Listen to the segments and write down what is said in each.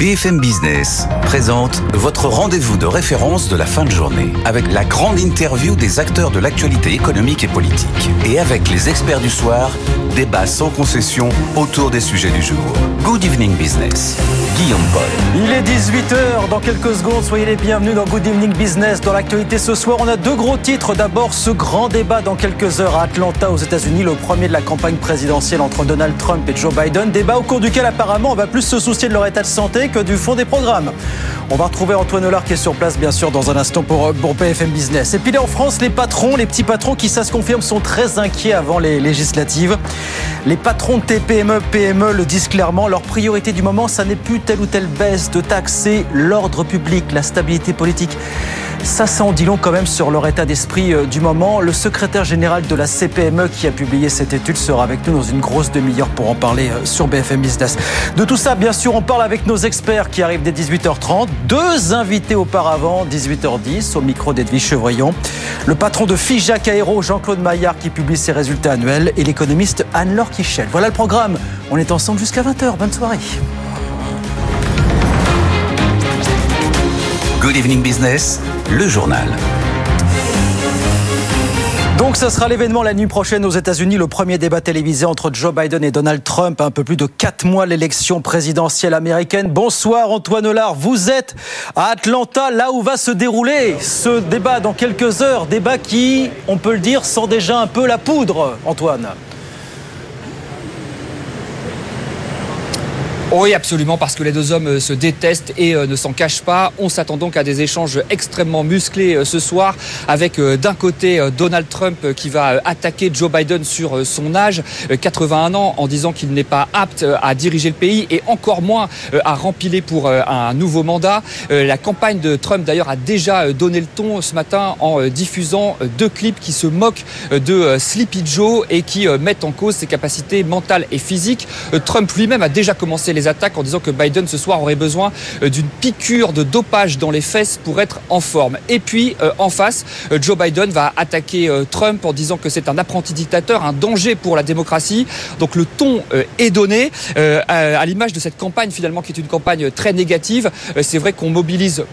BFM Business présente votre rendez-vous de référence de la fin de journée avec la grande interview des acteurs de l'actualité économique et politique. Et avec les experts du soir, débat sans concession autour des sujets du jour. Good Evening Business. Guillaume Paul. Il est 18h, dans quelques secondes, soyez les bienvenus dans Good Evening Business. Dans l'actualité ce soir, on a deux gros titres. D'abord, ce grand débat dans quelques heures à Atlanta, aux États-Unis, le premier de la campagne présidentielle entre Donald Trump et Joe Biden. Débat au cours duquel, apparemment, on va plus se soucier de leur état de santé que du fond des programmes. On va retrouver Antoine Hollard qui est sur place, bien sûr, dans un instant pour BFM Business. Et puis là, en France, les patrons, les petits patrons qui, ça se confirme, sont très inquiets avant les législatives. Les patrons de TPME, PME le disent clairement. Leur priorité du moment, ça n'est plus telle ou telle baisse de taxes, c'est l'ordre public, la stabilité politique. Ça en dit long quand même sur leur état d'esprit du moment. Le secrétaire général de la CPME qui a publié cette étude sera avec nous dans une grosse demi-heure pour en parler sur BFM Business. De tout ça, bien sûr, on parle avec nos experts qui arrivent dès 18h30. Deux invités auparavant, 18h10, au micro d'Edwige Chevrillon. Le patron de Figeac Aéro, Jean-Claude Maillard, qui publie ses résultats annuels, et l'économiste Anne-Laure Kichel. Voilà le programme. On est ensemble jusqu'à 20h. Bonne soirée. Good Evening Business, le journal. Donc ça sera l'événement la nuit prochaine aux États-Unis, le premier débat télévisé entre Joe Biden et Donald Trump, un peu plus de 4 mois l'élection présidentielle américaine. Bonsoir Antoine Hollard, vous êtes à Atlanta, là où va se dérouler ce débat dans quelques heures. Débat qui, on peut le dire, sent déjà un peu la poudre, Antoine. Oui, absolument, parce que les deux hommes se détestent et ne s'en cachent pas. On s'attend donc à des échanges extrêmement musclés ce soir, avec d'un côté Donald Trump qui va attaquer Joe Biden sur son âge, 81 ans, en disant qu'il n'est pas apte à diriger le pays et encore moins à rempiler pour un nouveau mandat. La campagne de Trump, d'ailleurs, a déjà donné le ton ce matin en diffusant deux clips qui se moquent de Sleepy Joe et qui mettent en cause ses capacités mentales et physiques. Trump lui-même a déjà commencé les attaques en disant que Biden ce soir aurait besoin d'une piqûre de dopage dans les fesses pour être en forme. Et puis en face, Joe Biden va attaquer Trump en disant que c'est un apprenti dictateur, un danger pour la démocratie. Donc le ton est donné à l'image de cette campagne finalement qui est une campagne très négative. C'est vrai qu'on mobilise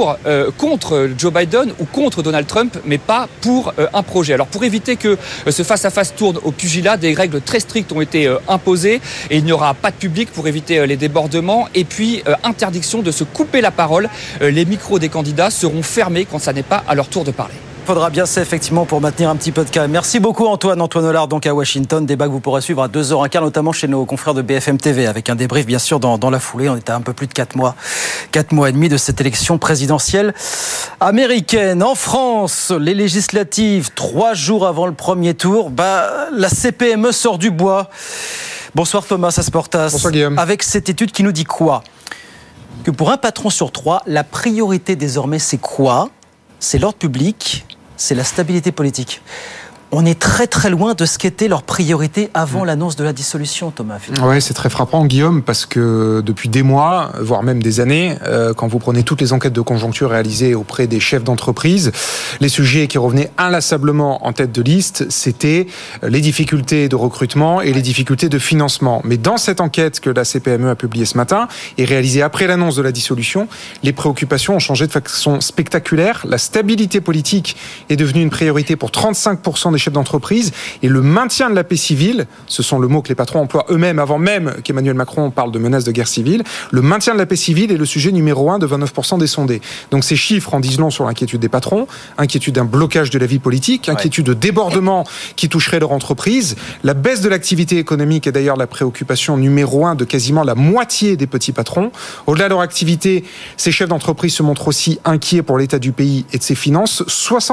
contre Joe Biden ou contre Donald Trump, mais pas pour un projet. Alors pour éviter que ce face-à-face tourne au pugilat, des règles très strictes ont été imposées et il n'y aura pas de public pour éviter les débordements et puis interdiction de se couper la parole. Les micros des candidats seront fermés quand ça n'est pas à leur tour de parler. Il faudra bien ça effectivement pour maintenir un petit peu de calme. Merci beaucoup Antoine Hollard donc à Washington. Débat que vous pourrez suivre à 2h15 notamment chez nos confrères de BFM TV avec un débrief bien sûr dans la foulée. On était à un peu plus de 4 mois et demi de cette élection présidentielle américaine. En France, les législatives 3 jours avant le premier tour, la CPME sort du bois. Bonsoir Thomas Asportas. Bonsoir Guillaume. Avec cette étude qui nous dit quoi ? Que pour un patron sur 3, la priorité désormais c'est quoi ? C'est l'ordre public, c'est la stabilité politique. On est très très loin de ce qu'était leur priorité avant l'annonce de la dissolution, Thomas. Oui, c'est très frappant, Guillaume, parce que depuis des mois, voire même des années, quand vous prenez toutes les enquêtes de conjoncture réalisées auprès des chefs d'entreprise, les sujets qui revenaient inlassablement en tête de liste, c'était les difficultés de recrutement et les difficultés de financement. Mais dans cette enquête que la CPME a publiée ce matin et réalisée après l'annonce de la dissolution, les préoccupations ont changé de façon spectaculaire. La stabilité politique est devenue une priorité pour 35% des chefs d'entreprise et le maintien de la paix civile, ce sont le mot que les patrons emploient eux-mêmes avant même qu'Emmanuel Macron parle de menace de guerre civile, le maintien de la paix civile est le sujet numéro 1 de 29% des sondés. Donc ces chiffres en disent long sur l'inquiétude des patrons, inquiétude d'un blocage de la vie politique, inquiétude de débordement qui toucherait leur entreprise. La baisse de l'activité économique est d'ailleurs la préoccupation numéro 1 de quasiment la moitié des petits patrons. Au-delà de leur activité, ces chefs d'entreprise se montrent aussi inquiets pour l'état du pays et de ses finances.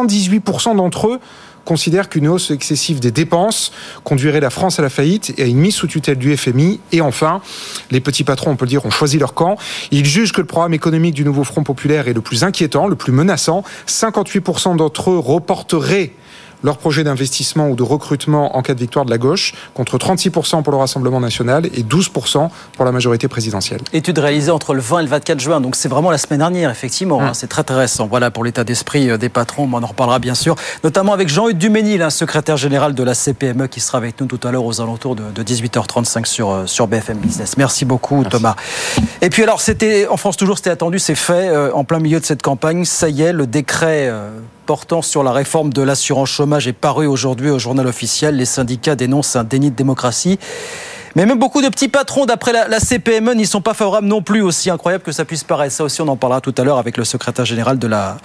78% d'entre eux considèrent qu'une hausse excessive des dépenses conduirait la France à la faillite et à une mise sous tutelle du FMI. Et enfin, les petits patrons, on peut le dire, ont choisi leur camp. Ils jugent que le programme économique du nouveau Front populaire est le plus inquiétant, le plus menaçant. 58% d'entre eux reporteraient leur projet d'investissement ou de recrutement en cas de victoire de la gauche, contre 36% pour le Rassemblement national et 12% pour la majorité présidentielle. Étude réalisée entre le 20 et le 24 juin, donc c'est vraiment la semaine dernière, effectivement. C'est très très récent. Voilà pour l'état d'esprit des patrons, on en reparlera bien sûr, notamment avec Jean-Hugues Duménil, secrétaire général de la CPME, qui sera avec nous tout à l'heure aux alentours de 18h35 sur BFM Business. Merci beaucoup, Thomas. Et puis alors, c'était en France toujours, c'était attendu, c'est fait, en plein milieu de cette campagne. Ça y est, le décret portant sur la réforme de l'assurance chômage est paru aujourd'hui au journal officiel. Les syndicats dénoncent un déni de démocratie. Mais même beaucoup de petits patrons, d'après la CPME, n'y sont pas favorables non plus, aussi incroyable que ça puisse paraître. Ça aussi, on en parlera tout à l'heure avec le secrétaire général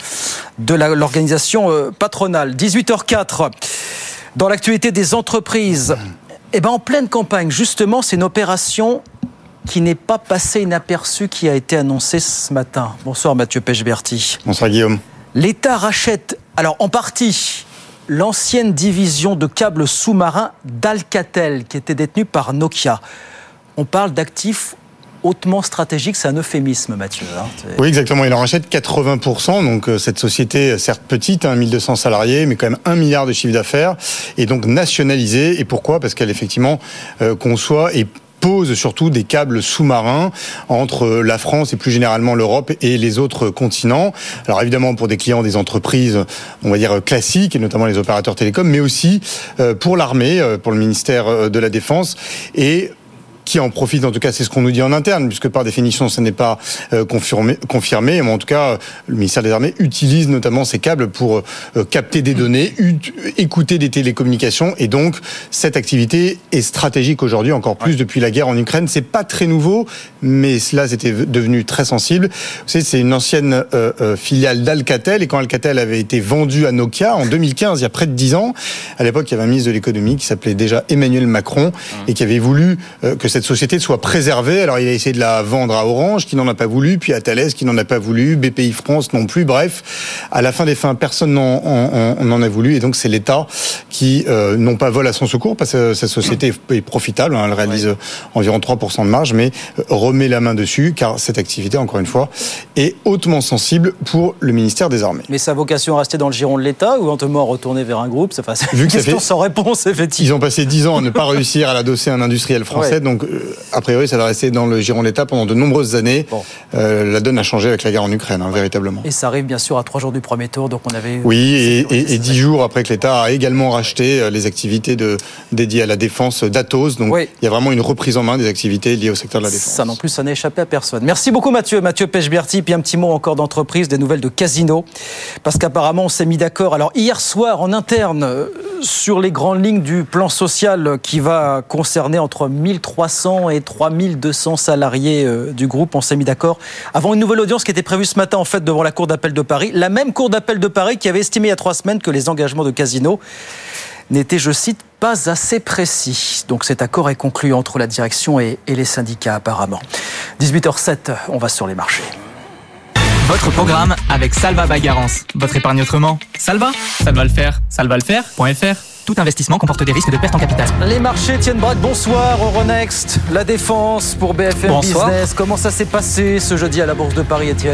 de l'organisation patronale. 18h04, dans l'actualité des entreprises, en pleine campagne, justement, c'est une opération qui n'est pas passée inaperçue, qui a été annoncée ce matin. Bonsoir Mathieu Pechberti. Bonsoir Guillaume. L'État rachète, alors en partie, l'ancienne division de câbles sous-marins d'Alcatel, qui était détenue par Nokia. On parle d'actifs hautement stratégiques, c'est un euphémisme, Mathieu. Oui, exactement. Il en rachète 80%. Donc, cette société, certes petite, 1200 salariés, mais quand même 1 milliard de chiffre d'affaires, est donc nationalisée. Et pourquoi ? Parce qu'elle, effectivement, conçoit et pose surtout des câbles sous-marins entre la France et plus généralement l'Europe et les autres continents. Alors évidemment pour des clients des entreprises, on va dire classiques, et notamment les opérateurs télécoms, mais aussi pour l'armée, pour le ministère de la Défense, et qui en profite, en tout cas c'est ce qu'on nous dit en interne, puisque par définition ça n'est pas confirmé, mais en tout cas le ministère des Armées utilise notamment ces câbles pour capter des données, écouter des télécommunications, et donc cette activité est stratégique aujourd'hui, encore plus depuis la guerre en Ukraine. C'est pas très nouveau, mais cela c'était devenu très sensible. Vous savez, c'est une ancienne filiale d'Alcatel, et quand Alcatel avait été vendu à Nokia en 2015, il y a près de 10 ans, à l'époque il y avait un ministre de l'économie qui s'appelait déjà Emmanuel Macron, et qui avait voulu que cette société soit préservée. Alors il a essayé de la vendre à Orange, qui n'en a pas voulu, puis à Thales, qui n'en a pas voulu, BPI France non plus. Bref, à la fin des fins, personne n'en a voulu, et donc c'est l'État qui non pas vole à son secours, parce que cette société est profitable, elle réalise environ 3% de marge, mais remet la main dessus, car cette activité, encore une fois, est hautement sensible pour le ministère des Armées. Mais sa vocation à rester dans le giron de l'État, ou éventuellement à retourner vers un groupe, c'est une question sans réponse, effectivement. Ils ont passé 10 ans à ne pas réussir à l'adosser à un industriel français, donc a priori ça va rester dans le giron de l'État pendant de nombreuses années. La donne a changé avec la guerre en Ukraine, véritablement. Et ça arrive bien sûr à 3 jours du premier tour, donc on avait... Oui, et 10 jours après que l'État a également racheté les activités dédiées à la défense d'Atos, donc il y a vraiment une reprise en main des activités liées au secteur de la défense. Ça non plus, ça n'a échappé à personne. Merci beaucoup Mathieu Pechberti, puis un petit mot encore d'entreprise, des nouvelles de Casino, parce qu'apparemment on s'est mis d'accord. Alors hier soir en interne, sur les grandes lignes du plan social qui va concerner entre 1300 et 3200 salariés du groupe, on s'est mis d'accord avant une nouvelle audience qui était prévue ce matin en fait devant la Cour d'appel de Paris, la même Cour d'appel de Paris qui avait estimé il y a 3 semaines que les engagements de Casino n'étaient, je cite, pas assez précis. Donc cet accord est conclu entre la direction et les syndicats apparemment. 18h07, on va sur les marchés. Votre programme avec Salva by Garance. Votre épargne autrement. Salva va le faire. Salvalefaire.fr. Tout investissement comporte des risques de perte en capital. Les marchés tiennent braque. Bonsoir Euronext, la défense pour BFM Business. Comment ça s'est passé ce jeudi à la Bourse de Paris, Étienne ?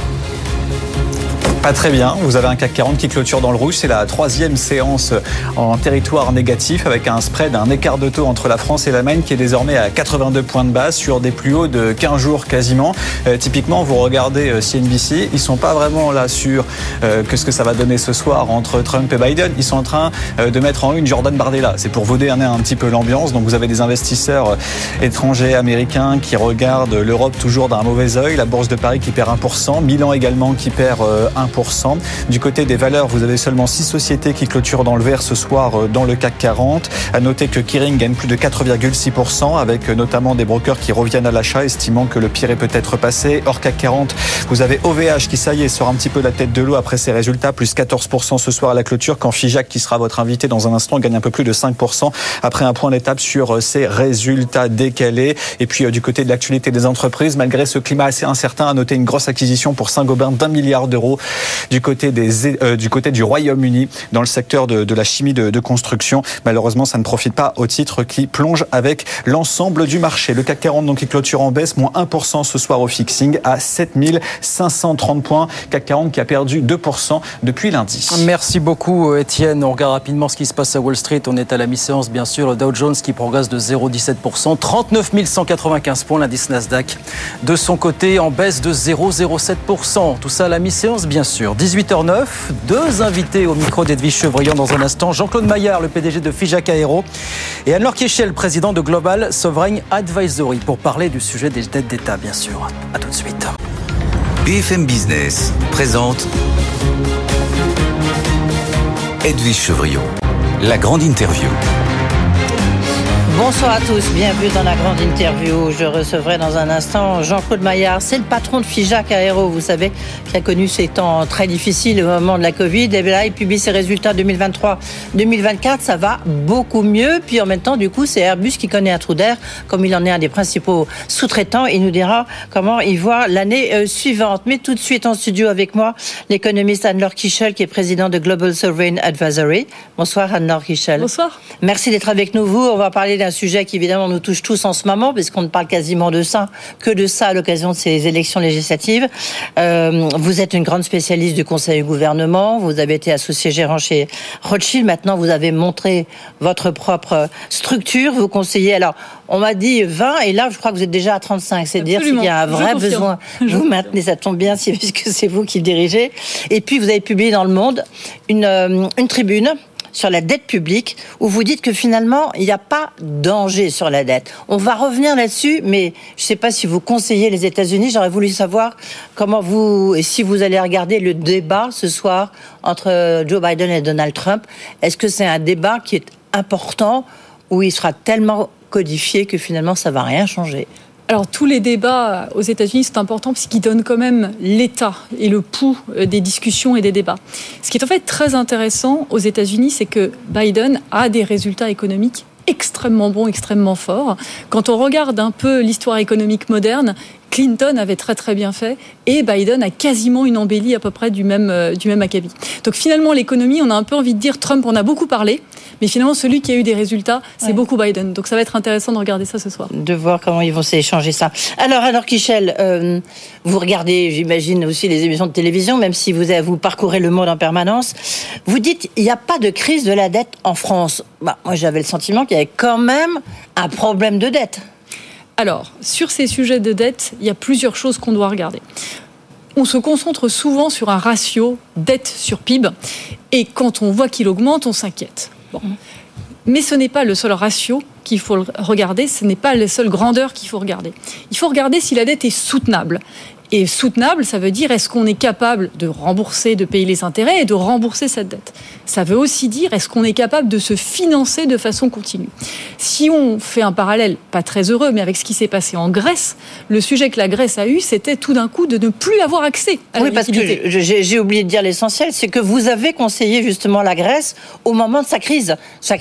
Pas très bien, vous avez un CAC 40 qui clôture dans le rouge, c'est la 3e séance en territoire négatif avec un spread, un écart de taux entre la France et l'Allemagne qui est désormais à 82 points de base sur des plus hauts de 15 jours quasiment. Typiquement, vous regardez CNBC, ils sont pas vraiment là sur ce que ça va donner ce soir entre Trump et Biden, ils sont en train de mettre en une Jordan Bardella. C'est pour vous donner un petit peu l'ambiance, donc vous avez des investisseurs étrangers, américains qui regardent l'Europe toujours d'un mauvais œil, la Bourse de Paris qui perd 1%, Milan également qui perd 1%. Du côté des valeurs, vous avez seulement 6 sociétés qui clôturent dans le vert ce soir dans le CAC 40. À noter que Kering gagne plus de 4,6% avec notamment des brokers qui reviennent à l'achat, estimant que le pire est peut-être passé. Hors CAC 40, vous avez OVH qui, ça y est, sort un petit peu la tête de l'eau après ses résultats, plus 14% ce soir à la clôture, quand Figeac, qui sera votre invité dans un instant, gagne un peu plus de 5% après un point d'étape sur ses résultats décalés. Et puis du côté de l'actualité des entreprises, malgré ce climat assez incertain, à noter une grosse acquisition pour Saint-Gobain d'1 milliard d'euros du côté du Royaume-Uni dans le secteur de la chimie de construction. Malheureusement, ça ne profite pas aux titres qui plongent avec l'ensemble du marché. Le CAC 40 donc qui clôture en baisse, moins 1% ce soir au fixing à 7530 points. CAC 40 qui a perdu 2% depuis lundi. Merci beaucoup Étienne. On regarde rapidement ce qui se passe à Wall Street. On est à la mi-séance bien sûr. Le Dow Jones qui progresse de 0,17%, 39 195 points. L'indice Nasdaq de son côté en baisse de 0,07%. Tout ça à la mi-séance bien sûr. 18h09, deux invités au micro d'Edwige Chevrillon dans un instant. Jean-Claude Maillard, le PDG de Figeac Aéro, et Anne-Laure Kiechel, président de Global Sovereign Advisory, pour parler du sujet des dettes d'État bien sûr. À tout de suite. BFM Business présente Edwige Chevrillon, la grande interview. Bonsoir à tous, bienvenue dans la grande interview. Je recevrai dans un instant Jean-Claude Maillard, c'est le patron de Figeac Aéro, vous savez, qui a connu ces temps très difficiles au moment de la Covid. Et bien là, il publie ses résultats 2023-2024, ça va beaucoup mieux. Puis en même temps, du coup, c'est Airbus qui connaît un trou d'air, comme il en est un des principaux sous-traitants. Il nous dira comment il voit l'année suivante. Mais tout de suite en studio avec moi, l'économiste Anne-Laure Kiechel, qui est présidente de Global Sovereign Advisory. Bonsoir Anne-Laure Kiechel. Bonsoir. Merci d'être avec nous. On va parler d'un sujet qui évidemment nous touche tous en ce moment, puisqu'on ne parle quasiment de ça à l'occasion de ces élections législatives. Vous êtes une grande spécialiste du conseil au gouvernement, vous avez été associé gérant chez Rothschild, maintenant vous avez montré votre propre structure, vous conseillez, alors on m'a dit 20 et là je crois que vous êtes déjà à 35, c'est dire qu'il y a un vrai besoin, vous maintenez, ça tombe bien puisque c'est vous qui le dirigez, et puis vous avez publié dans Le Monde une tribune sur la dette publique, où vous dites que finalement, il n'y a pas danger sur la dette. On va revenir là-dessus, mais je ne sais pas si vous conseillez les États-Unis. J'aurais voulu savoir comment et si vous allez regarder le débat ce soir entre Joe Biden et Donald Trump. Est-ce que c'est un débat qui est important, où il sera tellement codifié que finalement, ça ne va rien changer ? Alors, tous les débats aux États-Unis, c'est important parce qu'ils donnent quand même l'état et le pouls des discussions et des débats. Ce qui est en fait très intéressant aux États-Unis, c'est que Biden a des résultats économiques extrêmement bons, extrêmement forts. Quand on regarde un peu l'histoire économique moderne, Clinton avait très très bien fait et Biden a quasiment une embellie à peu près du même acabit. Donc finalement l'économie, on a un peu envie de dire Trump, on a beaucoup parlé, mais finalement celui qui a eu des résultats, c'est beaucoup Biden. Donc ça va être intéressant de regarder ça ce soir. De voir comment ils vont s'échanger ça. Alors Kiechel, vous regardez, j'imagine aussi les émissions de télévision, même si vous parcourez le monde en permanence. Vous dites il n'y a pas de crise de la dette en France. Moi j'avais le sentiment qu'il y avait quand même un problème de dette. Alors, sur ces sujets de dette, il y a plusieurs choses qu'on doit regarder. On se concentre souvent sur un ratio dette sur PIB, et quand on voit qu'il augmente, on s'inquiète. Bon. Mais ce n'est pas le seul ratio qu'il faut regarder, ce n'est pas la seule grandeur qu'il faut regarder. Il faut regarder si la dette est soutenable. Et soutenable, ça veut dire est-ce qu'on est capable de rembourser, de payer les intérêts et de rembourser cette dette. Ça veut aussi dire est-ce qu'on est capable de se financer de façon continue. Si on fait un parallèle, pas très heureux, mais avec ce qui s'est passé en Grèce, le sujet que la Grèce a eu, c'était tout d'un coup de ne plus avoir accès à la liquidité. Parce que j'ai oublié de dire l'essentiel, c'est que vous avez conseillé justement la Grèce au moment de sa crise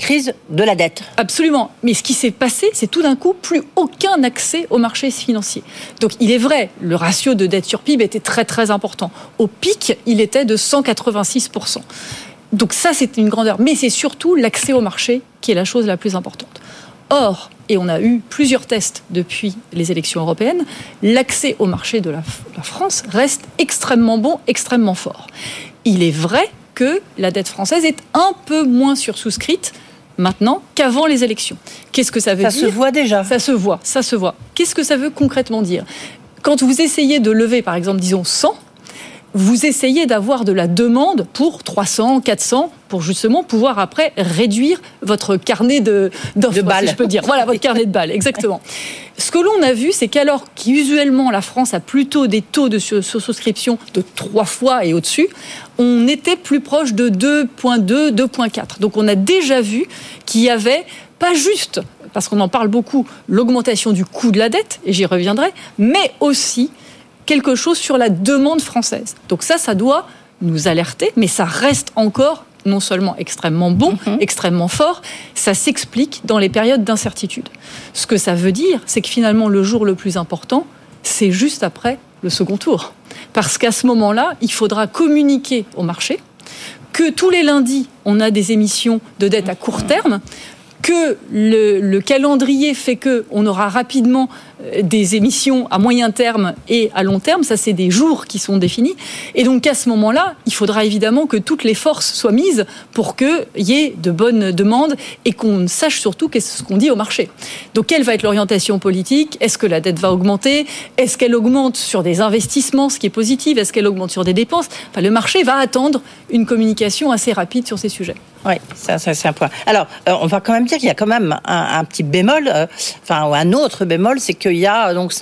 de la dette. Absolument. Mais ce qui s'est passé, c'est tout d'un coup plus aucun accès aux marchés financiers. Donc il est vrai, le ratio de dette sur PIB était très très important. Au pic, il était de 186%. Donc ça, c'est une grandeur. Mais c'est surtout l'accès au marché qui est la chose la plus importante. Or, et on a eu plusieurs tests depuis les élections européennes, l'accès au marché de la France reste extrêmement bon, extrêmement fort. Il est vrai que la dette française est un peu moins sursouscrite maintenant qu'avant les élections. Qu'est-ce que ça veut dire ? Ça se voit déjà. Ça se voit. Qu'est-ce que ça veut concrètement dire ? Quand vous essayez de lever, par exemple, disons 100, vous essayez d'avoir de la demande pour 300, 400, pour justement pouvoir après réduire votre carnet d'offres, balles. Si je peux dire. Voilà, votre carnet de balles, exactement. Ce que l'on a vu, c'est qu'alors qu'usuellement la France a plutôt des taux de souscription de 3 fois et au-dessus, on était plus proche de 2,2, 2,4. Donc on a déjà vu qu'il y avait pas juste, parce qu'on en parle beaucoup, l'augmentation du coût de la dette, et j'y reviendrai, mais aussi quelque chose sur la demande française. Donc ça doit nous alerter, mais ça reste encore non seulement extrêmement bon, extrêmement fort, ça s'explique dans les périodes d'incertitude. Ce que ça veut dire, c'est que finalement, le jour le plus important, c'est juste après le second tour. Parce qu'à ce moment-là, il faudra communiquer au marché que tous les lundis, on a des émissions de dette à court terme, que le calendrier fait qu'on aura rapidement des émissions à moyen terme et à long terme. Ça, c'est des jours qui sont définis. Et donc, à ce moment-là, il faudra évidemment que toutes les forces soient mises pour qu'il y ait de bonnes demandes et qu'on sache surtout qu'est-ce qu'on dit au marché. Donc, quelle va être l'orientation politique ? Est-ce que la dette va augmenter ? Est-ce qu'elle augmente sur des investissements, ce qui est positif ? Est-ce qu'elle augmente sur des dépenses ? Enfin, le marché va attendre une communication assez rapide sur ces sujets. Oui, ça c'est un point. Alors, on va quand même dire qu'il y a quand même un petit bémol, ou un autre bémol, c'est qu'il y a donc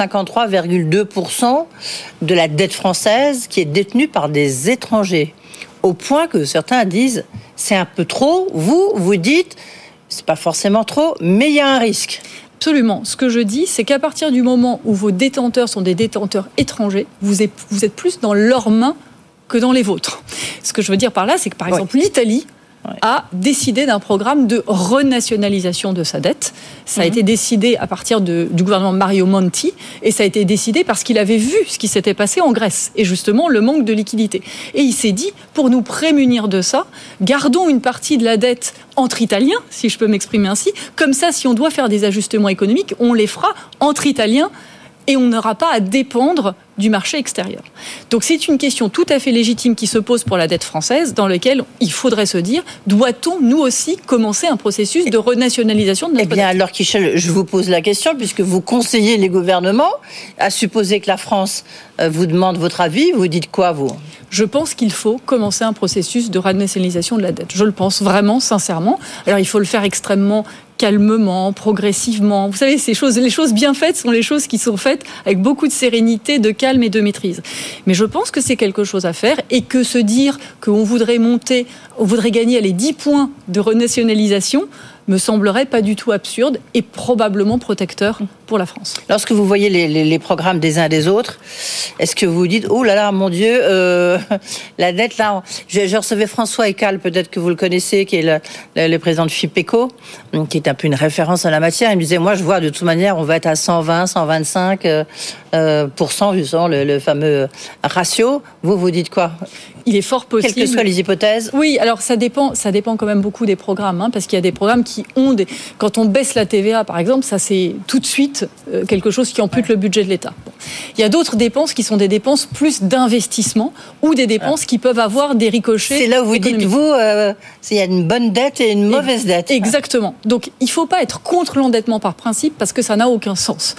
53,2% de la dette française qui est détenue par des étrangers. Au point que certains disent c'est un peu trop. Vous dites c'est pas forcément trop, mais il y a un risque. Absolument. Ce que je dis, c'est qu'à partir du moment où vos détenteurs sont des détenteurs étrangers, vous êtes plus dans leurs mains que dans les vôtres. Ce que je veux dire par là, c'est que par exemple l'Italie a décidé d'un programme de renationalisation de sa dette. Ça a été décidé à partir du gouvernement Mario Monti, et ça a été décidé parce qu'il avait vu ce qui s'était passé en Grèce, et justement le manque de liquidité. Et il s'est dit, pour nous prémunir de ça, gardons une partie de la dette entre Italiens, si je peux m'exprimer ainsi, comme ça, si on doit faire des ajustements économiques, on les fera entre Italiens, et on n'aura pas à dépendre du marché extérieur. Donc c'est une question tout à fait légitime qui se pose pour la dette française, dans laquelle il faudrait se dire, doit-on nous aussi commencer un processus de renationalisation de notre dette ? Eh bien, Laure Kiechel, je vous pose la question, puisque vous conseillez les gouvernements, à supposer que la France vous demande votre avis, vous dites quoi, vous ? Je pense qu'il faut commencer un processus de renationalisation de la dette. Je le pense vraiment, sincèrement. Alors il faut le faire extrêmement calmement, progressivement. Vous savez, les choses bien faites sont les choses qui sont faites avec beaucoup de sérénité, de calme et de maîtrise. Mais je pense que c'est quelque chose à faire, et que se dire qu'on voudrait gagner les 10 points de renationalisation me semblerait pas du tout absurde et probablement protecteur pour la France. Lorsque vous voyez les programmes des uns des autres, est-ce que vous dites, oh là là, mon Dieu, la dette là, je recevais François Eccal, peut-être que vous le connaissez, qui est le président de FIPECO, qui est un peu une référence en la matière. Il me disait, moi je vois de toute manière, on va être à 120, 125%, justement, le fameux ratio. Vous dites quoi ? Il est fort possible. Quelles que soient les hypothèses. Oui, alors ça dépend quand même beaucoup des programmes, parce qu'il y a des programmes qui ont quand on baisse la TVA, par exemple, ça c'est tout de suite quelque chose qui ampute le budget de l'État. Bon. Il y a d'autres dépenses qui sont des dépenses plus d'investissement, ou des dépenses qui peuvent avoir des ricochets. C'est là où vous dites, il y a une bonne dette et une mauvaise dette. Exactement. Donc il ne faut pas être contre l'endettement par principe, parce que ça n'a aucun sens.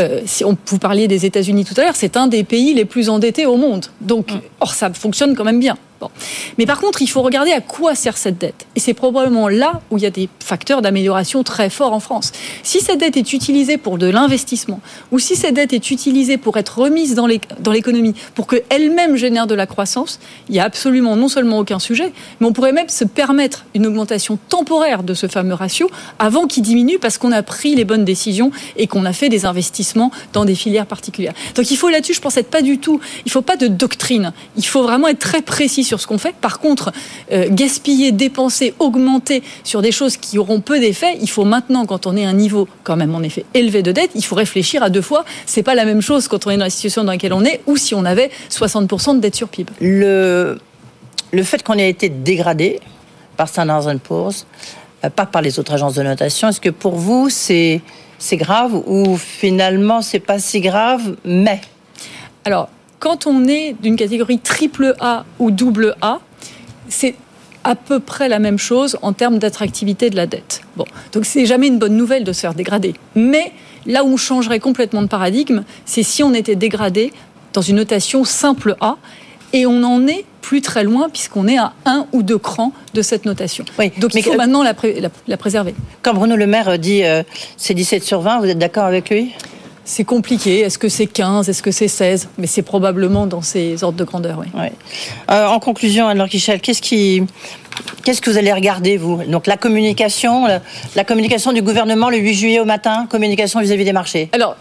Vous parliez des États-Unis tout à l'heure, c'est un des pays les plus endettés au monde. Donc, ça fonctionne quand même bien. Bon. Mais par contre, il faut regarder à quoi sert cette dette. Et c'est probablement là où il y a des facteurs d'amélioration très forts en France. Si cette dette est utilisée pour de l'investissement, ou si cette dette est utilisée pour être remise dans l'économie, pour qu'elle-même génère de la croissance, il n'y a absolument non seulement aucun sujet, mais on pourrait même se permettre une augmentation temporaire de ce fameux ratio avant qu'il diminue, parce qu'on a pris les bonnes décisions et qu'on a fait des investissements dans des filières particulières. Donc il faut là-dessus, je pense, il ne faut pas de doctrine. Il faut vraiment être très précis sur ce qu'on fait. Par contre, gaspiller, dépenser, augmenter sur des choses qui auront peu d'effet, il faut maintenant, quand on est à un niveau quand même en effet élevé de dette, il faut réfléchir à deux fois. C'est pas la même chose quand on est dans la situation dans laquelle on est, ou si on avait 60% de dette sur PIB. Le fait qu'on ait été dégradé par Standard & Poor's, pas par les autres agences de notation, est-ce que pour vous c'est grave, ou finalement c'est pas si grave, mais... Alors, quand on est d'une catégorie triple A ou double A, c'est à peu près la même chose en termes d'attractivité de la dette. Bon, donc c'est jamais une bonne nouvelle de se faire dégrader. Mais là où on changerait complètement de paradigme, c'est si on était dégradé dans une notation simple A, et on en est plus très loin, puisqu'on est à 1 ou 2 crans de cette notation. Oui, donc il faut maintenant la préserver. Quand Bruno Le Maire dit c'est 17 sur 20, vous êtes d'accord avec lui ? C'est compliqué. Est-ce que c'est 15 ? Est-ce que c'est 16 ? Mais c'est probablement dans ces ordres de grandeur, oui. Ouais. En conclusion, Anne-Laure Kiechel, qu'est-ce que vous allez regarder, vous ? Donc la communication du gouvernement le 8 juillet au matin, communication vis-à-vis des marchés. Alors,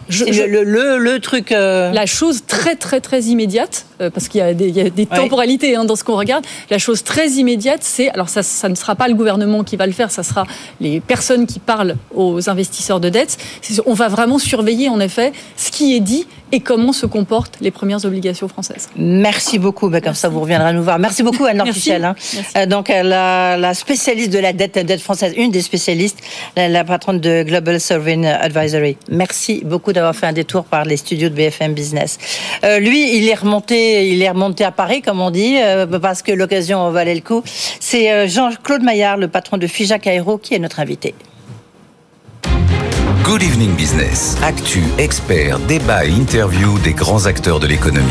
le truc... La chose très, très, très immédiate, parce qu'il y a des temporalités dans ce qu'on regarde, la chose très immédiate, c'est... Alors ça ne sera pas le gouvernement qui va le faire, ça sera les personnes qui parlent aux investisseurs de dette. On va vraiment surveiller, en effet, ce qui est dit et comment se comportent les premières obligations françaises. Merci beaucoup. Comme ça, vous reviendrez nous voir. Merci beaucoup, Anne-Laure Fichel. Donc, la spécialiste de la dette française, une des spécialistes, la patronne de Global Sovereign Advisory. Merci beaucoup d'avoir fait un détour par les studios de BFM Business. Lui, il est remonté à Paris, comme on dit, parce que l'occasion en valait le coup. C'est Jean-Claude Maillard, le patron de Figeac Aéro, qui est notre invité. Good Evening Business. Actu, experts, débat et interview des grands acteurs de l'économie.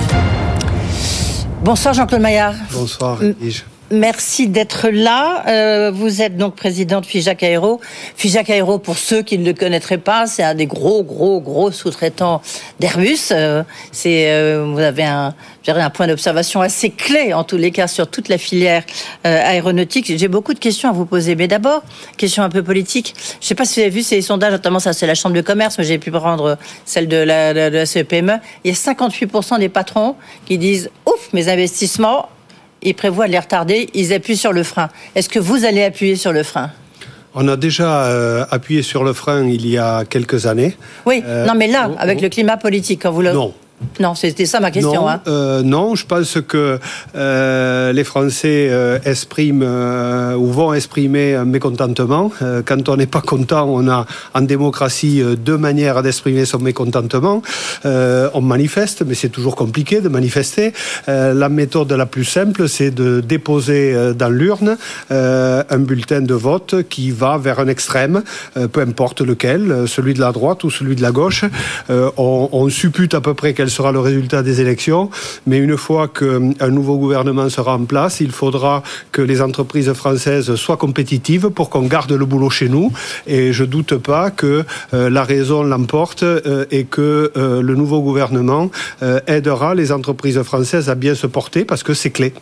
Bonsoir Jean-Claude Maillard. Bonsoir Edwige. Merci d'être là. Vous êtes donc président de Figeac Aéro. Figeac Aéro, pour ceux qui ne le connaîtraient pas, c'est un des gros sous-traitants d'Airbus. Vous avez un point d'observation assez clé, en tous les cas, sur toute la filière aéronautique. J'ai beaucoup de questions à vous poser. Mais d'abord, question un peu politique. Je ne sais pas si vous avez vu ces sondages, notamment ça, c'est la Chambre de commerce, mais j'ai pu prendre celle de la CPME. Il y a 58% des patrons qui disent « Ouf, mes investissements !» Ils prévoient de les retarder, ils appuient sur le frein. Est-ce que vous allez appuyer sur le frein ? On a déjà appuyé sur le frein il y a quelques années. Oui, non mais là, avec le climat politique, quand vous le... Non, c'était ça ma question. Non, je pense que les Français expriment ou vont exprimer un mécontentement. Quand on n'est pas content, on a en démocratie deux manières d'exprimer son mécontentement. On manifeste, mais c'est toujours compliqué de manifester. La méthode la plus simple, c'est de déposer dans l'urne un bulletin de vote qui va vers un extrême, peu importe lequel, celui de la droite ou celui de la gauche. On suppute à peu près quel sera le résultat des élections, mais une fois qu'un nouveau gouvernement sera en place, il faudra que les entreprises françaises soient compétitives pour qu'on garde le boulot chez nous, et je ne doute pas que la raison l'emporte et que le nouveau gouvernement aidera les entreprises françaises à bien se porter, parce que c'est clé.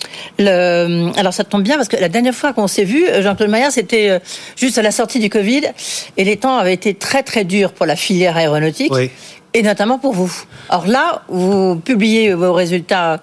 Alors ça tombe bien parce que la dernière fois qu'on s'est vu, Jean-Claude Maillard, c'était juste à la sortie du Covid, et les temps avaient été très très durs pour la filière aéronautique. Oui. Et notamment pour vous. Or là, vous publiez vos résultats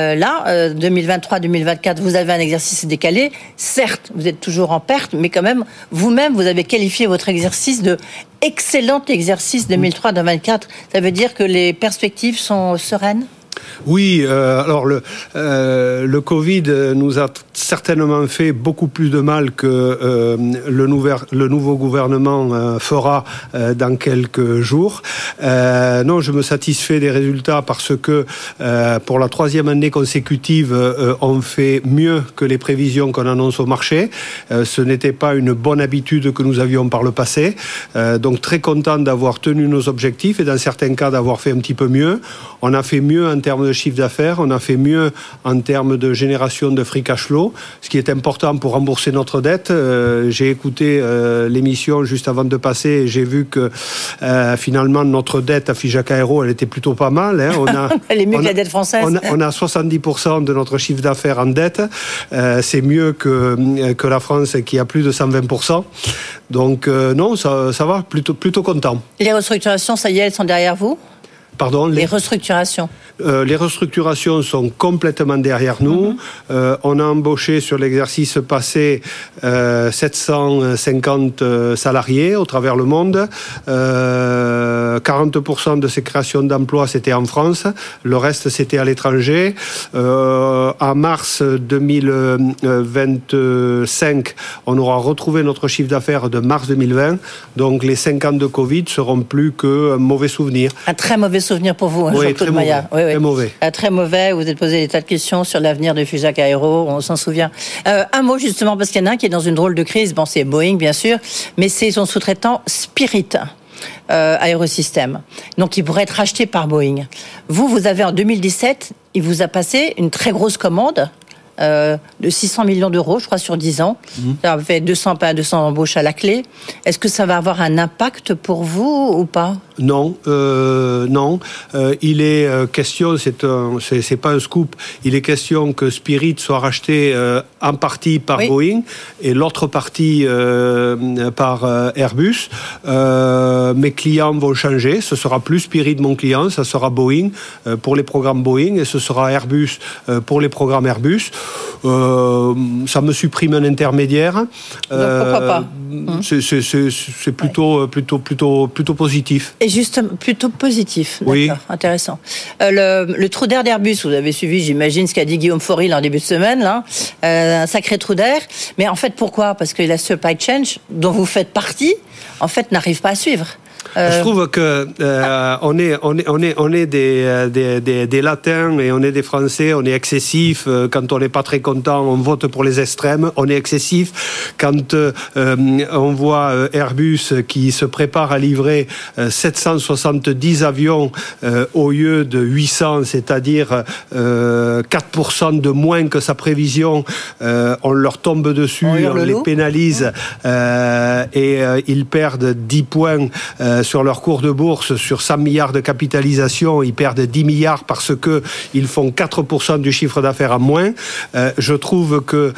2023-2024, vous avez un exercice décalé. Certes, vous êtes toujours en perte, mais quand même, vous-même, vous avez qualifié votre exercice de excellent exercice 2023-2024. Ça veut dire que les perspectives sont sereines ? Oui, alors le Covid nous a certainement fait beaucoup plus de mal que le nouveau gouvernement fera dans quelques jours. Non, je me satisfais des résultats parce que pour la 3e année consécutive, on fait mieux que les prévisions qu'on annonce au marché. Ce n'était pas une bonne habitude que nous avions par le passé. Donc très content d'avoir tenu nos objectifs et dans certains cas d'avoir fait un petit peu mieux. On a fait mieux en termes de chiffre d'affaires, on a fait mieux en termes de génération de free cash flow, ce qui est important pour rembourser notre dette. J'ai écouté l'émission juste avant de passer et j'ai vu que finalement notre dette à Figeac Aéro, elle était plutôt pas mal. Hein. Elle est mieux que la dette française. On a 70% de notre chiffre d'affaires en dette. C'est mieux que la France qui a plus de 120%. Donc non, ça va, plutôt content. Et les restructurations, ça y est, elles sont derrière vous ? Pardon, les restructurations. Les restructurations sont complètement derrière nous. On a embauché sur l'exercice passé 750 salariés au travers le monde. 40% de ces créations d'emplois, c'était en France. Le reste, c'était à l'étranger. En mars 2025, on aura retrouvé notre chiffre d'affaires de mars 2020. Donc les 5 ans de Covid seront plus qu'un mauvais souvenir. Un très mauvais souvenir pour vous, oui, Jean-Claude Maillard. Très mauvais. Très mauvais. Vous êtes posé des tas de questions sur l'avenir de Figeac Aéro, on s'en souvient. Un mot justement, parce qu'il y en a un qui est dans une drôle de crise. Bon, c'est Boeing, bien sûr, mais c'est son sous-traitant Spirit Aérosystème. Donc, il pourrait être racheté par Boeing. Vous avez en 2017, il vous a passé une très grosse commande de 600 millions d'euros, je crois, sur 10 ans. Ça fait 200 embauches à la clé. Est-ce que ça va avoir un impact pour vous ou pas ? Non, non. Il est question, c'est pas un scoop, il est question que Spirit soit racheté en partie par Boeing et l'autre partie par Airbus. Mes clients vont changer, ce sera plus Spirit mon client, ça sera Boeing pour les programmes Boeing et ce sera Airbus pour les programmes Airbus. ça me supprime un intermédiaire. Donc pourquoi pas? C'est plutôt positif. Et justement, plutôt positif. D'accord, oui. Intéressant. Le trou d'air d'Airbus, vous avez suivi, j'imagine, ce qu'a dit Guillaume Faury en début de semaine, là. Un sacré trou d'air. Mais en fait, pourquoi? Parce que la supply chain, dont vous faites partie, en fait, n'arrive pas à suivre. Je trouve que on est des Latins et on est des Français, on est excessif. Quand on n'est pas très content, on vote pour les extrêmes. On est excessif quand on voit Airbus qui se prépare à livrer 770 avions au lieu de 800, c'est-à-dire 4% de moins que sa prévision. On leur tombe dessus, on les pénalise et ils perdent 10 points sur leur cours de bourse, sur 100 milliards de capitalisation, ils perdent 10 milliards parce qu'ils font 4% du chiffre d'affaires en moins. Je trouve que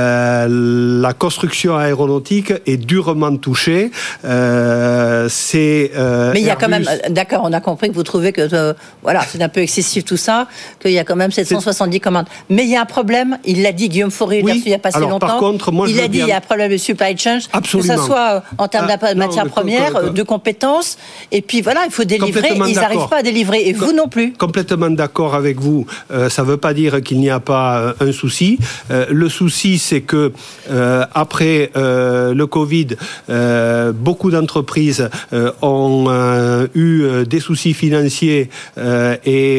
la construction aéronautique est durement touchée. Mais il y a quand même, d'accord, on a compris que vous trouvez que voilà, c'est un peu excessif tout ça, qu'il y a quand même 770 commandes. Mais il y a un problème, il l'a dit Guillaume Faury, il n'y a pas si longtemps. Par contre, moi, il a dit il y a un problème de supply chain, absolument. Que ce soit en termes de matières premières, de compétences. Et puis voilà, il faut délivrer. Ils n'arrivent pas à délivrer. Et vous non plus. Complètement d'accord avec vous. Ça ne veut pas dire qu'il n'y a pas un souci. Le souci, c'est que après le Covid, beaucoup d'entreprises ont eu des soucis financiers et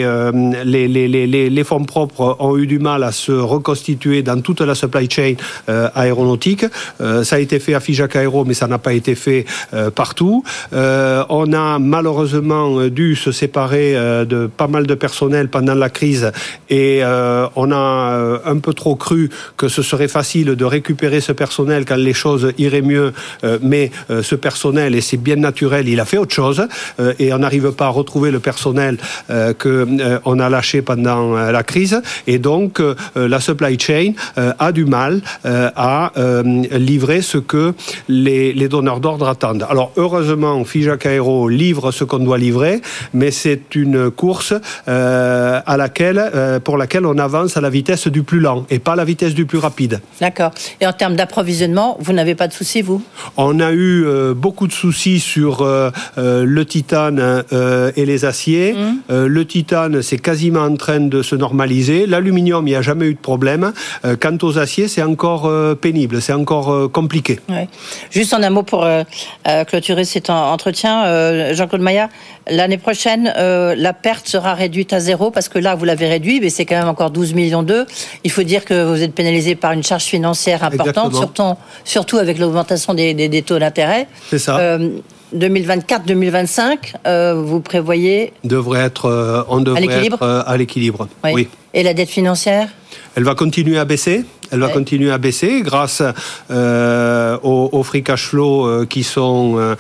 les fonds propres ont eu du mal à se reconstituer dans toute la supply chain aéronautique. Ça a été fait à Figeac Aéro, mais ça n'a pas été fait partout. On a malheureusement dû se séparer de pas mal de personnel pendant la crise et on a un peu trop cru que ce serait facile de récupérer ce personnel quand les choses iraient mieux, mais ce personnel, et c'est bien naturel, il a fait autre chose et on n'arrive pas à retrouver le personnel qu'on a lâché pendant la crise et donc la supply chain a du mal à livrer ce que les donneurs d'ordre attendent. Alors heureusement, Figeac Aéro livre ce qu'on doit livrer, mais c'est une course pour laquelle on avance à la vitesse du plus lent et pas à la vitesse du plus rapide. D'accord. Et en termes d'approvisionnement, vous n'avez pas de soucis, vous? On a eu beaucoup de soucis sur le titane et les aciers. Le titane, c'est quasiment en train de se normaliser. L'aluminium, il n'y a jamais eu de problème. Quant aux aciers, c'est encore pénible, c'est encore compliqué. Ouais. Juste en un mot pour clôturer cet entretien, Jean-Claude Maillat, l'année prochaine, la perte sera réduite à zéro parce que là, vous l'avez réduit, mais c'est quand même encore 12 millions d'euros. Il faut dire que vous êtes pénalisé par une charge financière importante, surtout avec l'augmentation des taux d'intérêt. C'est ça. 2024-2025, vous prévoyez... On devrait être à l'équilibre. Oui. Et la dette financière ? Elle va continuer à baisser. Elle va continuer à baisser grâce aux free cash flow qui sont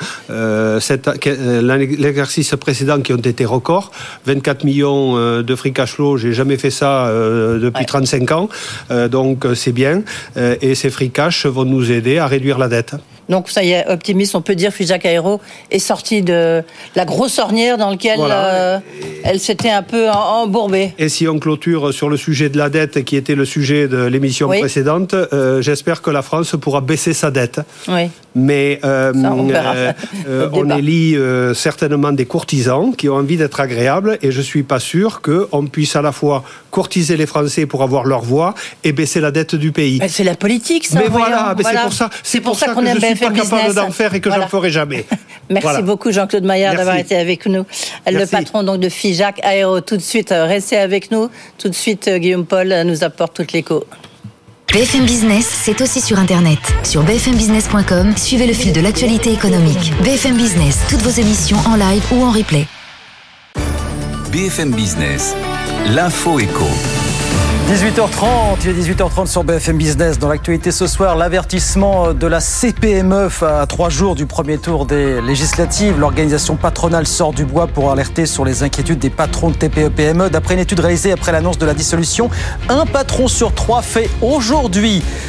l'exercice précédent qui ont été records. 24 millions de free cash flow, j'ai jamais fait ça depuis 35 ans. Donc c'est bien. Et ces free cash vont nous aider à réduire la dette. Donc ça y est, optimiste, on peut dire que Figeac Aéro est sortie de la grosse ornière dans laquelle elle s'était un peu embourbée. Et si on clôture sur le sujet de la dette, qui était le sujet de l'émission précédente, j'espère que la France pourra baisser sa dette. Oui. Mais on élit certainement des courtisans qui ont envie d'être agréables et je ne suis pas sûr qu'on puisse à la fois courtiser les Français pour avoir leur voix et baisser la dette du pays. Mais c'est la politique, ça. Mais c'est pour ça que je ne suis pas capable d'en faire et que je n'en ferai jamais. Merci beaucoup Jean-Claude Maillat d'avoir été avec nous. Le patron donc de Figeac Aéro. Tout de suite, restez avec nous. Tout de suite, Guillaume Paul nous apporte toute l'écho. BFM Business, c'est aussi sur Internet. Sur bfmbusiness.com, suivez le fil de l'actualité économique. BFM Business, toutes vos émissions en live ou en replay. BFM Business, l'info éco. 18h30, il est 18h30 sur BFM Business. Dans l'actualité ce soir, l'avertissement de la CPME à 3 jours du premier tour des législatives. L'organisation patronale sort du bois pour alerter sur les inquiétudes des patrons de TPE-PME. D'après une étude réalisée après l'annonce de la dissolution, un patron sur 3 fait aujourd'hui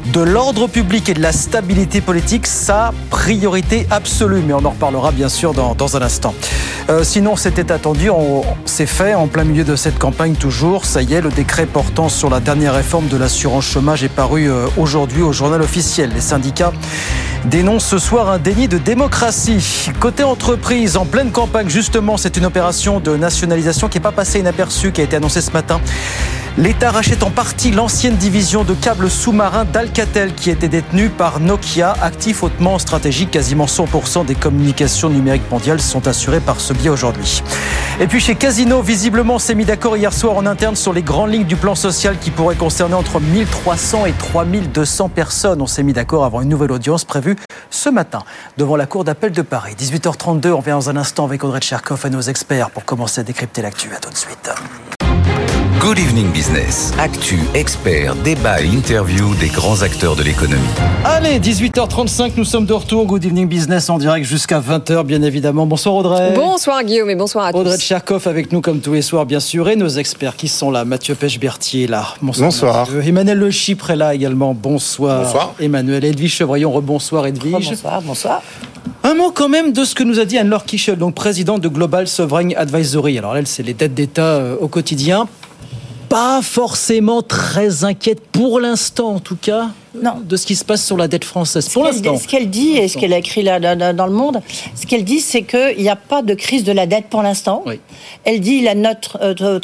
de l'ordre public et de la stabilité politique sa priorité absolue. Mais on en reparlera bien sûr dans un instant. Sinon, c'était attendu, c'est fait en plein milieu de cette campagne toujours. Ça y est, le décret portant sur la dernière réforme de l'assurance chômage est paru aujourd'hui au journal officiel. Les syndicats dénoncent ce soir un déni de démocratie. Côté entreprise, en pleine campagne, justement, c'est une opération de nationalisation qui n'est pas passée inaperçue, qui a été annoncée ce matin. L'État rachète en partie l'ancienne division de câbles sous-marins d'Alcatel qui était détenue par Nokia, actif hautement stratégique. Quasiment 100% des communications numériques mondiales sont assurées par ce biais aujourd'hui. Et puis chez Casino, visiblement, on s'est mis d'accord hier soir en interne sur les grandes lignes du plan social qui pourrait concerner entre 1300 et 3200 personnes. On s'est mis d'accord avant une nouvelle audience prévue ce matin devant la Cour d'appel de Paris. 18h32, on vient dans un instant avec Audrey Tcherkov et nos experts pour commencer à décrypter l'actu. À tout de suite. Good Evening Business. Actu, experts, débat et interview des grands acteurs de l'économie. Allez, 18h35, nous sommes de retour. Good Evening Business en direct jusqu'à 20h, bien évidemment. Bonsoir Audrey. Bonsoir Guillaume et bonsoir à tous. Audrey Tcherkov avec nous comme tous les soirs, bien sûr. Et nos experts qui sont là. Mathieu Pech-Berthier est là. Bonsoir. Emmanuel Le Chypre est là également. Bonsoir. Bonsoir. Emmanuel. Edwige Chevrillon, rebonsoir Edwige. Bonsoir. Un mot quand même de ce que nous a dit Anne-Laure Kiechel, donc présidente de Global Sovereign Advisory. Alors elle, c'est les dettes d'État au quotidien. Pas forcément très inquiète pour l'instant, en tout cas, de ce qui se passe sur la dette française. Pour l'instant. Ce qu'elle dit et ce qu'elle a écrit là dans Le Monde, ce qu'elle dit, c'est qu'il n'y a pas de crise de la dette pour l'instant. Oui. Elle dit la note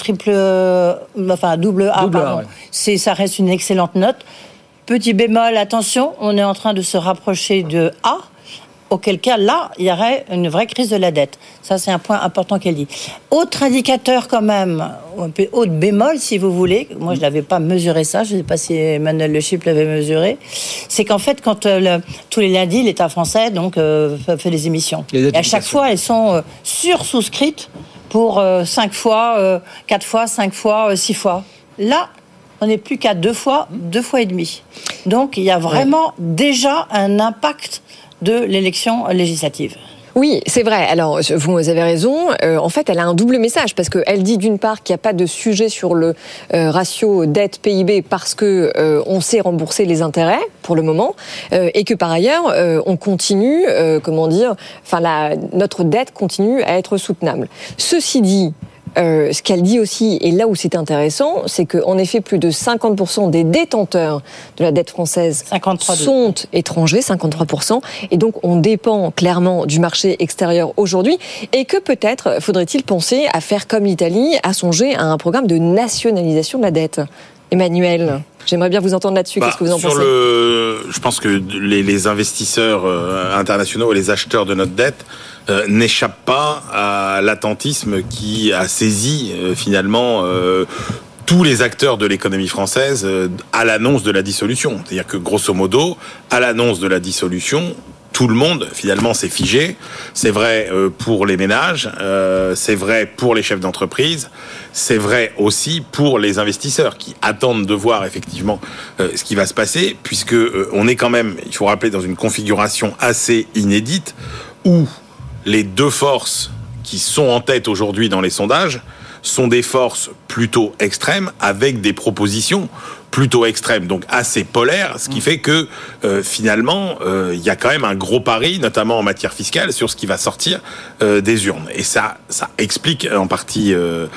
double A, ouais. Ça reste une excellente note. Petit bémol, attention, on est en train de se rapprocher de A. Auquel cas, là, il y aurait une vraie crise de la dette. Ça, c'est un point important qu'elle dit. Autre indicateur quand même, un peu autre bémol, si vous voulez, moi, je ne l'avais pas mesuré ça, je ne sais pas si Emmanuel Le Chypre l'avait mesuré, c'est qu'en fait, quand tous les lundis, l'État français fait des émissions. Et à chaque fois, elles sont sursouscrites pour 5 fois, 4 fois, 5 fois, 6 fois. Là, on n'est plus qu'à 2 fois et demi. Donc, il y a vraiment déjà un impact de l'élection législative. Oui, c'est vrai. Alors, vous avez raison. En fait, elle a un double message parce qu'elle dit d'une part qu'il n'y a pas de sujet sur le ratio dette-PIB parce que on sait rembourser les intérêts pour le moment et que par ailleurs, on continue, notre dette continue à être soutenable. Ceci dit, ce qu'elle dit aussi, et là où c'est intéressant, c'est qu'en effet, plus de 50% des détenteurs de la dette française sont étrangers, 53%, et donc on dépend clairement du marché extérieur aujourd'hui, et que peut-être faudrait-il penser à faire comme l'Italie, à songer à un programme de nationalisation de la dette. Emmanuel, j'aimerais bien vous entendre là-dessus. Qu'est-ce que vous en pensez ? Je pense que les investisseurs internationaux et les acheteurs de notre dette n'échappent pas à l'attentisme qui a saisi finalement tous les acteurs de l'économie française à l'annonce de la dissolution. C'est-à-dire que grosso modo, à l'annonce de la dissolution, tout le monde, finalement, s'est figé. C'est vrai pour les ménages, c'est vrai pour les chefs d'entreprise, c'est vrai aussi pour les investisseurs qui attendent de voir effectivement ce qui va se passer, puisque on est quand même, il faut rappeler, dans une configuration assez inédite où les deux forces qui sont en tête aujourd'hui dans les sondages sont des forces plutôt extrêmes avec des propositions plutôt extrêmes, donc assez polaires, ce qui fait que finalement il y a quand même un gros pari, notamment en matière fiscale, sur ce qui va sortir des urnes. Et ça explique en partie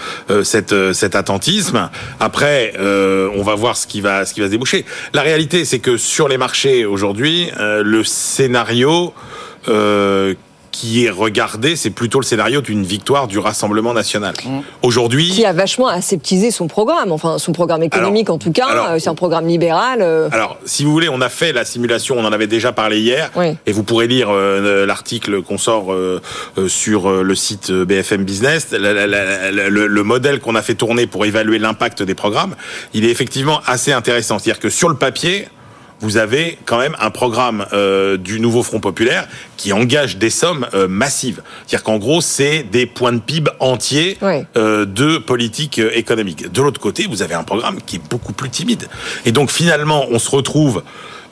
cet attentisme. Après, on va voir ce qui va se déboucher. La réalité, c'est que sur les marchés aujourd'hui, le scénario qui est regardé, c'est plutôt le scénario d'une victoire du Rassemblement national. Aujourd'hui, qui a vachement aseptisé son programme, enfin son programme économique en tout cas, c'est un programme libéral. Alors, si vous voulez, on a fait la simulation, on en avait déjà parlé hier, et vous pourrez lire l'article qu'on sort sur le site BFM Business. Le modèle qu'on a fait tourner pour évaluer l'impact des programmes, il est effectivement assez intéressant. C'est-à-dire que sur le papier, vous avez quand même un programme du nouveau Front Populaire qui engage des sommes massives. C'est-à-dire qu'en gros, c'est des points de PIB entiers de politique économique. De l'autre côté, vous avez un programme qui est beaucoup plus timide. Et donc finalement, on se retrouve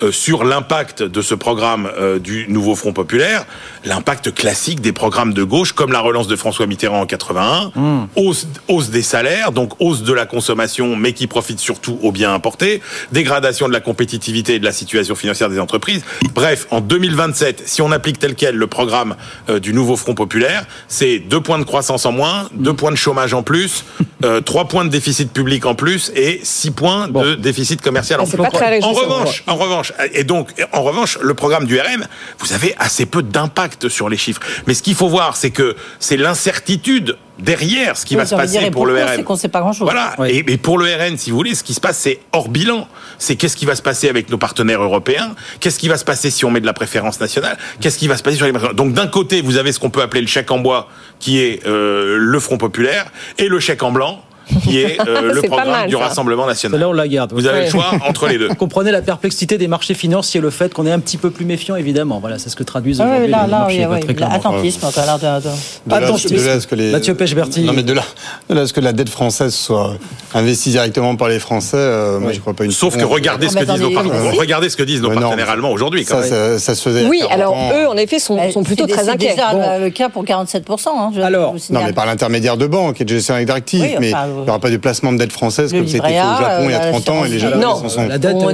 sur l'impact de ce programme du nouveau Front populaire, l'impact classique des programmes de gauche, comme la relance de François Mitterrand en 81, hausse des salaires, donc hausse de la consommation, mais qui profite surtout aux biens importés, dégradation de la compétitivité et de la situation financière des entreprises. Bref, en 2027, si on applique tel quel le programme du nouveau Front populaire, c'est 2 points de croissance en moins, 2 points de chômage en plus, 3 points de déficit public en plus et 6 points de déficit commercial en plus. En revanche, le programme du RN, vous avez assez peu d'impact sur les chiffres. Mais ce qu'il faut voir, c'est que c'est l'incertitude derrière ce qui va se passer pour le RN. C'est qu'on ne sait pas grand-chose. Voilà. Oui. Et pour le RN, si vous voulez, ce qui se passe, c'est hors bilan. C'est qu'est-ce qui va se passer avec nos partenaires européens? Qu'est-ce qui va se passer si on met de la préférence nationale? Qu'est-ce qui va se passer sur les... Donc d'un côté, vous avez ce qu'on peut appeler le chèque en bois, qui est le Front populaire, et le chèque en blanc, qui est le programme du Rassemblement national. Là, on la garde. Vous avez le choix entre les deux. Vous comprenez la perplexité des marchés financiers, le fait qu'on est un petit peu plus méfiant, évidemment. Voilà, c'est ce que traduisent aujourd'hui les marchés. Attentisme, Mathieu Pechberti. Non, mais de là à ce que la dette française soit investie directement par les Français, moi, je crois pas une. Sauf que regardez ce que disent nos partenaires allemands aujourd'hui. Ça se faisait. Oui, alors eux, en effet, sont plutôt très inquiets. C'est déjà le cas pour 47%. Alors, non, mais par l'intermédiaire de banques et de gestionnaires d'actifs, mais il n'y aura pas de placement de dette française comme c'était fait au Japon il y a 30 ans et les Japonais s'en sont. La dette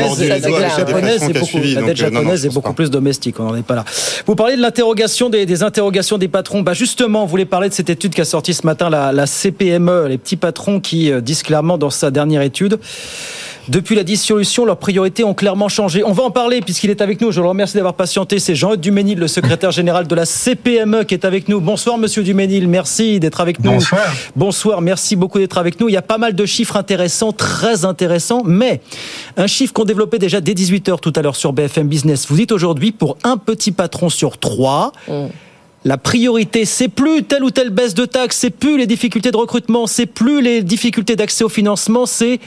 japonaise est beaucoup plus domestique, on n'en est pas là. Vous parlez de l'interrogation des interrogations des patrons. Justement, vous voulez parler de cette étude qu'a sortie ce matin la CPME, les petits patrons qui disent clairement dans sa dernière étude: depuis la dissolution, leurs priorités ont clairement changé. On va en parler puisqu'il est avec nous. Je le remercie d'avoir patienté. C'est Jean-Eudes Duménil, le secrétaire général de la CPME, qui est avec nous. Bonsoir, monsieur Duménil. Merci d'être avec nous. Bonsoir. Bonsoir. Merci beaucoup d'être avec nous. Il y a pas mal de chiffres intéressants, très intéressants. Mais un chiffre qu'on développait déjà dès 18h tout à l'heure sur BFM Business. Vous dites aujourd'hui, pour un petit patron sur 3, la priorité, c'est plus telle ou telle baisse de taxes, c'est plus les difficultés de recrutement, c'est plus les difficultés d'accès au financement, c'est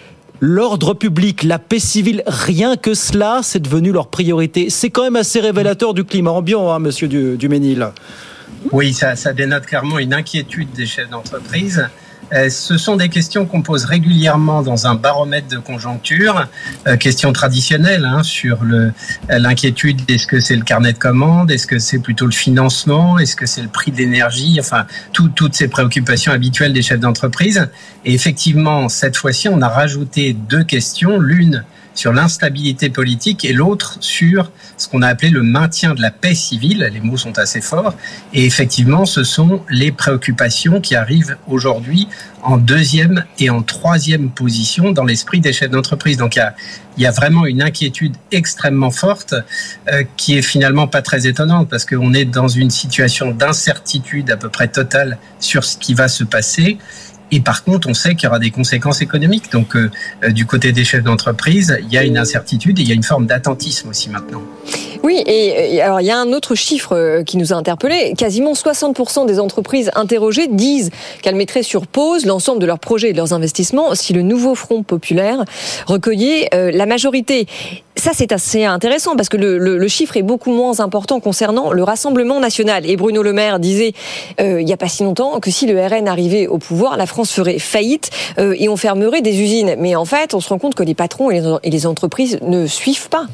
l'ordre public, la paix civile. Rien que cela, c'est devenu leur priorité. C'est quand même assez révélateur du climat ambiant, monsieur Duménil. Oui, ça dénote clairement une inquiétude des chefs d'entreprise. Ce sont des questions qu'on pose régulièrement dans un baromètre de conjoncture, questions traditionnelles sur l'inquiétude. Est-ce que c'est le carnet de commandes? Est-ce que c'est plutôt le financement? Est-ce que c'est le prix de l'énergie? Enfin, toutes ces préoccupations habituelles des chefs d'entreprise. Et effectivement, cette fois-ci, on a rajouté 2 questions. L'une sur l'instabilité politique et l'autre sur ce qu'on a appelé le maintien de la paix civile. Les mots sont assez forts. Et effectivement, ce sont les préoccupations qui arrivent aujourd'hui en 2e et en 3e position dans l'esprit des chefs d'entreprise. Donc il y a vraiment une inquiétude extrêmement forte qui est finalement pas très étonnante parce qu'on est dans une situation d'incertitude à peu près totale sur ce qui va se passer. Et par contre, on sait qu'il y aura des conséquences économiques. Donc, du côté des chefs d'entreprise, il y a une incertitude et il y a une forme d'attentisme aussi maintenant. Oui, et alors il y a un autre chiffre qui nous a interpellés. Quasiment 60% des entreprises interrogées disent qu'elles mettraient sur pause l'ensemble de leurs projets et de leurs investissements si le nouveau Front populaire recueillait la majorité. Ça, c'est assez intéressant parce que le chiffre est beaucoup moins important concernant le Rassemblement national. Et Bruno Le Maire disait il n'y a pas si longtemps que si le RN arrivait au pouvoir, la France ferait faillite et on fermerait des usines. Mais en fait, on se rend compte que les patrons et les entreprises ne suivent pas.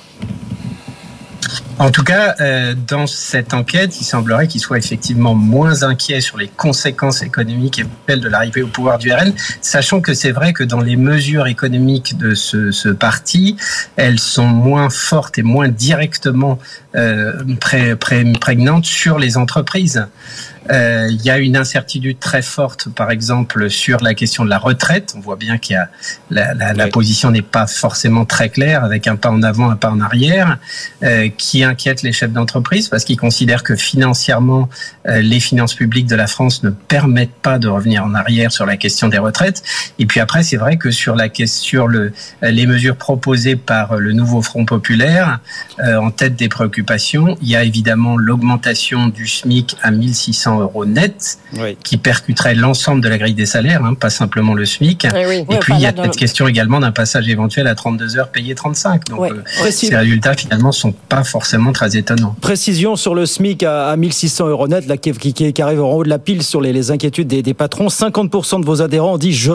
En tout cas, dans cette enquête, il semblerait qu'ils soient effectivement moins inquiets sur les conséquences économiques éventuelles de l'arrivée au pouvoir du RN, sachant que c'est vrai que dans les mesures économiques de ce parti, elles sont moins fortes et moins directement prégnantes sur les entreprises. Il y a une incertitude très forte, par exemple, sur la question de la retraite. On voit bien qu'il y a la position n'est pas forcément très claire, avec un pas en avant, un pas en arrière, qui inquiète les chefs d'entreprise parce qu'ils considèrent que financièrement, les finances publiques de la France ne permettent pas de revenir en arrière sur la question des retraites. Et puis après, c'est vrai que sur les mesures proposées par le nouveau Front populaire, en tête des préoccupations, il y a évidemment l'augmentation du SMIC à 1 600 600 euros net, qui percuterait l'ensemble de la grille des salaires, pas simplement le SMIC. Et puis, il y a cette question également d'un passage éventuel à 32 heures payées 35. Donc, ces résultats, finalement, ne sont pas forcément très étonnants. Précision sur le SMIC à 1600 euros net, là, qui arrive en haut de la pile sur les inquiétudes des patrons. 50% de vos adhérents ont dit je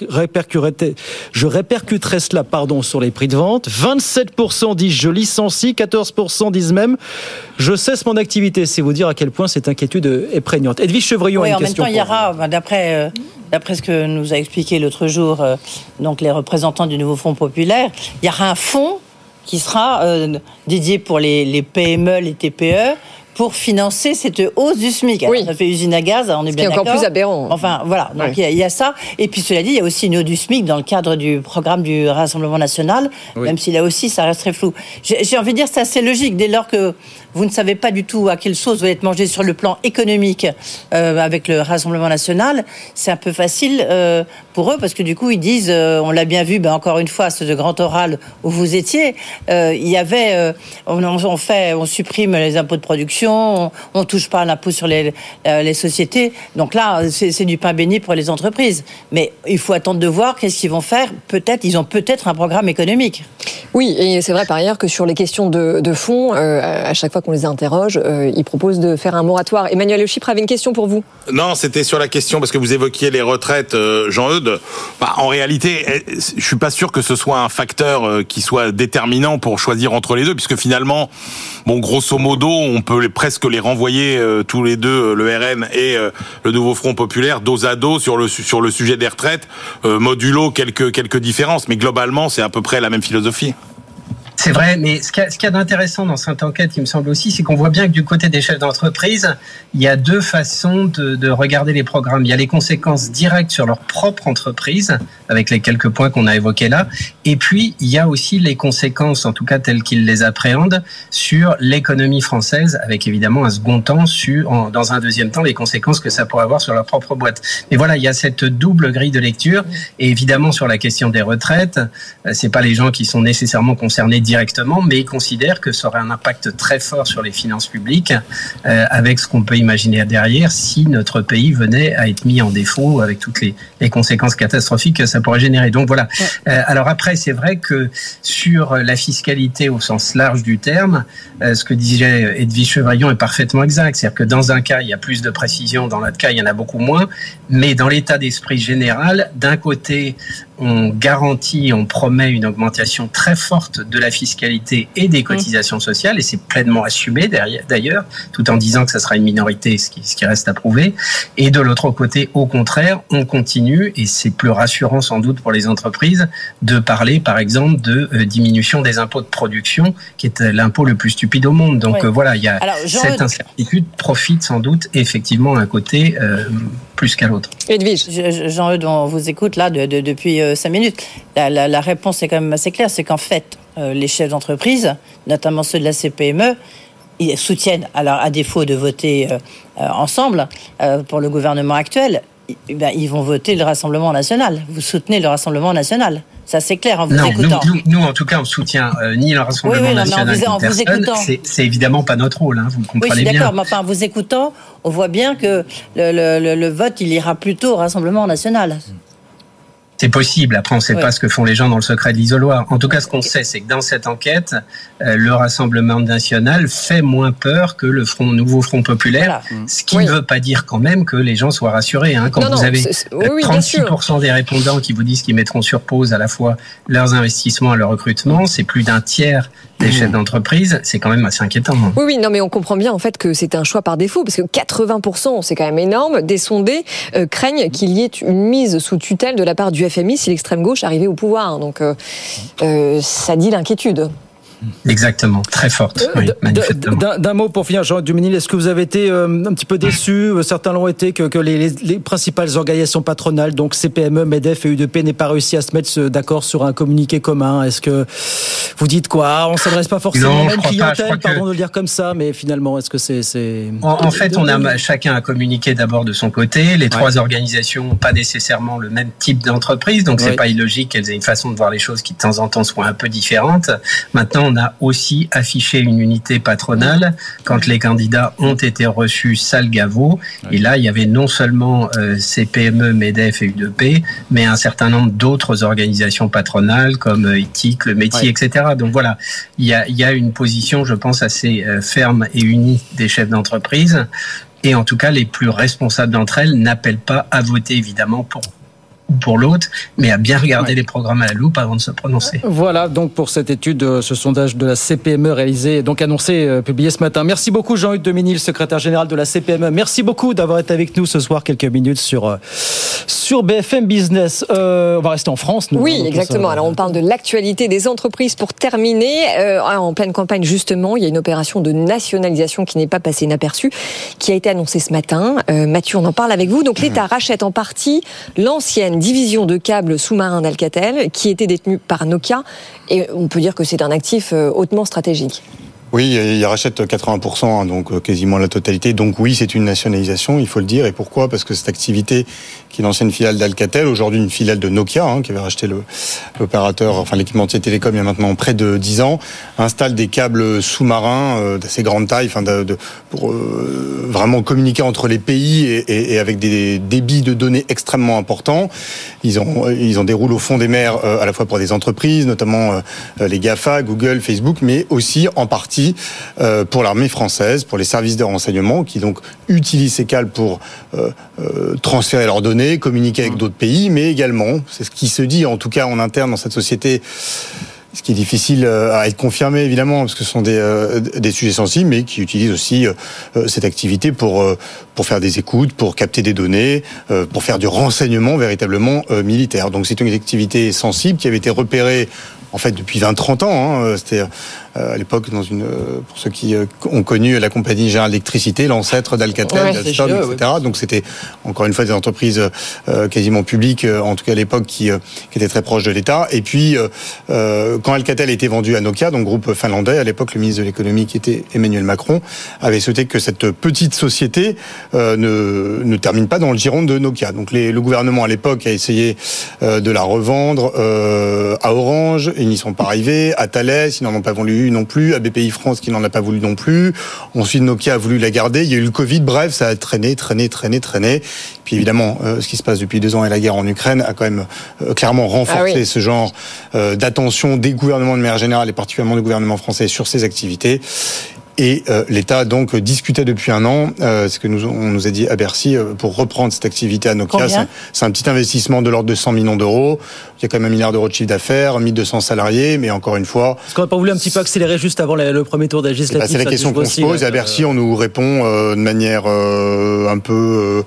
répercuterai cela sur les prix de vente. 27% disent je licencie. 14% disent même je cesse mon activité. C'est vous dire à quel point cette inquiétude est prégnante. Edwige Chevrillon a une question. En même temps, il y aura, d'après ce que nous a expliqué l'autre jour donc les représentants du nouveau Front populaire, il y aura un fonds qui sera dédié pour les PME, les TPE, pour financer cette hausse du SMIC. Alors, ça fait usine à gaz, on est bien d'accord. C'est encore plus aberrant. Enfin, voilà. Donc, il y a ça. Et puis, cela dit, il y a aussi une hausse du SMIC dans le cadre du programme du Rassemblement National, même si là aussi, ça reste très flou. J'ai envie de dire, c'est assez logique, dès lors que vous ne savez pas du tout à quelle sauce va être mangée sur le plan économique avec le Rassemblement National. C'est un peu facile pour eux, parce que du coup, ils disent, on l'a bien vu, encore une fois, ce grand oral où vous étiez, il y avait, on supprime les impôts de production, on touche pas à l'impôt sur les sociétés. Donc là, c'est du pain béni pour les entreprises. Mais il faut attendre de voir qu'est-ce qu'ils vont faire. Ils ont peut-être un programme économique. Oui, et c'est vrai par ailleurs que sur les questions de fonds, à chaque fois qu'on les interroge, ils proposent de faire un moratoire. Emmanuel Le Chypre avait une question pour vous. Non, c'était sur la question, parce que vous évoquiez les retraites, Jean-Eudes. En réalité, je suis pas sûr que ce soit un facteur qui soit déterminant pour choisir entre les deux, puisque finalement, grosso modo, on peut presque les renvoyer tous les deux, le RN et le nouveau Front populaire, dos à dos sur le sujet des retraites, modulo quelques différences, mais globalement, c'est à peu près la même philosophie. C'est vrai, mais ce qu'il y a d'intéressant dans cette enquête, il me semble aussi, c'est qu'on voit bien que du côté des chefs d'entreprise, il y a deux façons de regarder les programmes. Il y a les conséquences directes sur leur propre entreprise, avec les quelques points qu'on a évoqués là, et puis il y a aussi les conséquences, en tout cas telles qu'ils les appréhendent, sur l'économie française, avec évidemment un second temps, dans un deuxième temps, les conséquences que ça pourrait avoir sur leur propre boîte. Mais voilà, il y a cette double grille de lecture, et évidemment sur la question des retraites, c'est pas les gens qui sont nécessairement concernés directement, mais ils considèrent que ça aurait un impact très fort sur les finances publiques, avec ce qu'on peut imaginer derrière si notre pays venait à être mis en défaut avec toutes les conséquences catastrophiques que ça pourrait générer. Donc voilà. Alors après, c'est vrai que sur la fiscalité au sens large du terme, ce que disait Edwige Chevrillon est parfaitement exact. C'est-à-dire que dans un cas, il y a plus de précision, dans l'autre cas, il y en a beaucoup moins. Mais dans l'état d'esprit général, d'un côté, on garantit, on promet une augmentation très forte de la fiscalité et des cotisations sociales, et c'est pleinement assumé d'ailleurs, tout en disant que ça sera une minorité, ce qui reste à prouver. Et de l'autre côté, au contraire, on continue, et c'est plus rassurant sans doute pour les entreprises, de parler par exemple de diminution des impôts de production, qui est l'impôt le plus stupide au monde. Donc voilà, il y a cette incertitude profite sans doute effectivement d'un côté plus qu'à l'autre. Edwige. Jean-Eudes, on vous écoute là depuis 5 minutes. La réponse est quand même assez claire, c'est qu'en fait, les chefs d'entreprise, notamment ceux de la CPME, ils soutiennent, alors à défaut de voter ensemble pour le gouvernement actuel, ils vont voter le Rassemblement national. Vous soutenez le Rassemblement national. Ça, c'est clair en vous écoutant. Nous, en tout cas, on ne soutient ni le Rassemblement national ni personne. C'est évidemment pas notre rôle, vous le comprenez bien. Oui, d'accord, mais enfin, en vous écoutant, on voit bien que le vote, il ira plutôt au Rassemblement national. C'est possible. Après, on ne sait pas ce que font les gens dans le secret de l'isoloir. En tout cas, ce qu'on sait, c'est que dans cette enquête, le Rassemblement national fait moins peur que le nouveau Front populaire. Voilà. Ce qui ne veut pas dire quand même que les gens soient rassurés. Quand vous avez 36% des répondants qui vous disent qu'ils mettront sur pause à la fois leurs investissements et leur recrutement, c'est plus d'un tiers des chefs d'entreprise, c'est quand même assez inquiétant. Oui, non, mais on comprend bien en fait que c'est un choix par défaut, parce que 80%, c'est quand même énorme, des sondés craignent qu'il y ait une mise sous tutelle de la part du FMI si l'extrême gauche arrivait au pouvoir. Donc ça dit l'inquiétude. Exactement, très forte. D'un mot pour finir, Jean Duménil, est-ce que vous avez été un petit peu déçu, certains l'ont été, que les principales organisations patronales, donc CPME, MEDEF et UDP, n'aient pas réussi à se mettre d'accord sur un communiqué commun? Est-ce que Vous dites quoi? On ne s'adresse pas forcément à la même clientèle, pardon de le dire comme ça, mais finalement, est-ce que c'est... En fait, chacun a communiqué d'abord de son côté. Les trois organisations n'ont pas nécessairement le même type d'entreprise, donc c'est pas illogique qu'elles aient une façon de voir les choses qui de temps en temps soit un peu différente. Maintenant, on a aussi affiché une unité patronale quand les candidats ont été reçus salle Gaveau. Et là, il y avait non seulement CPME, MEDEF et UDP, mais un certain nombre d'autres organisations patronales comme ITIC, le métier, etc. Donc voilà, il y a une position, je pense, assez ferme et unie des chefs d'entreprise. Et en tout cas, les plus responsables d'entre elles n'appellent pas à voter, évidemment, pour l'autre, mais à bien regarder les programmes à la loupe avant de se prononcer. Voilà donc pour cette étude, ce sondage de la CPME réalisé, donc annoncé, publié ce matin. Merci beaucoup Jean-Hugues Deminil, secrétaire général de la CPME. Merci beaucoup d'avoir été avec nous ce soir quelques minutes sur BFM Business. On va rester en France. Nous, oui, exactement. Alors on parle de l'actualité des entreprises pour terminer. En pleine campagne justement, il y a une opération de nationalisation qui n'est pas passée inaperçue, qui a été annoncée ce matin. Mathieu, on en parle avec vous. Donc l'État rachète en partie l'ancienne division de câbles sous-marins d'Alcatel qui était détenue par Nokia, et on peut dire que c'est un actif hautement stratégique. Oui, il rachète 80%, donc quasiment la totalité. Donc oui, c'est une nationalisation, il faut le dire. Et pourquoi ? Parce que cette activité, qui est l'ancienne filiale d'Alcatel, aujourd'hui une filiale de Nokia, qui avait racheté l'opérateur, enfin l'équipementier télécom il y a maintenant près de 10 ans, installe des câbles sous-marins d'assez grande taille, pour vraiment communiquer entre les pays et avec des débits de données extrêmement importants. Ils en déroulent au fond des mers, à la fois pour des entreprises, notamment les GAFA, Google, Facebook, mais aussi en partie pour l'armée française, pour les services de renseignement qui donc utilisent ces câbles pour transférer leurs données, communiquer avec d'autres pays, mais également, c'est ce qui se dit en tout cas en interne dans cette société, ce qui est difficile à être confirmé évidemment parce que ce sont des sujets sensibles, mais qui utilisent aussi cette activité pour faire des écoutes, pour capter des données, pour faire du renseignement véritablement militaire. Donc c'est une activité sensible qui avait été repérée en fait depuis 20-30 ans. C'était à l'époque pour ceux qui ont connu la compagnie Générale d'Électricité, l'ancêtre d'Alcatel, d'Alstom, etc. Donc c'était encore une fois des entreprises quasiment publiques, en tout cas à l'époque, qui étaient très proches de l'État. Et puis quand Alcatel a été vendu à Nokia, donc groupe finlandais, à l'époque le ministre de l'économie qui était Emmanuel Macron avait souhaité que cette petite société ne termine pas dans le giron de Nokia. Donc le gouvernement à l'époque a essayé de la revendre à Orange, ils n'y sont pas arrivés, à Thales, ils n'en ont pas voulu non plus, à BPI France qui n'en a pas voulu non plus. Ensuite Nokia a voulu la garder, il y a eu le Covid, bref, ça a traîné. Puis évidemment, ce qui se passe depuis 2 ans et la guerre en Ukraine a quand même clairement renforcé ce genre d'attention des gouvernements de manière générale et particulièrement du gouvernement français sur ces activités. Et l'État donc discutait depuis 1 an, ce que on nous a dit à Bercy, pour reprendre cette activité à Nokia. C'est un petit investissement de l'ordre de 100 millions d'euros. Il y a quand même 1 milliard d'euros de chiffre d'affaires, 1200 salariés, mais encore une fois... Est-ce qu'on n'a pas voulu un petit peu accélérer juste avant le premier tour législatif? C'est la question qu'on se pose. À Bercy, on nous répond de manière un peu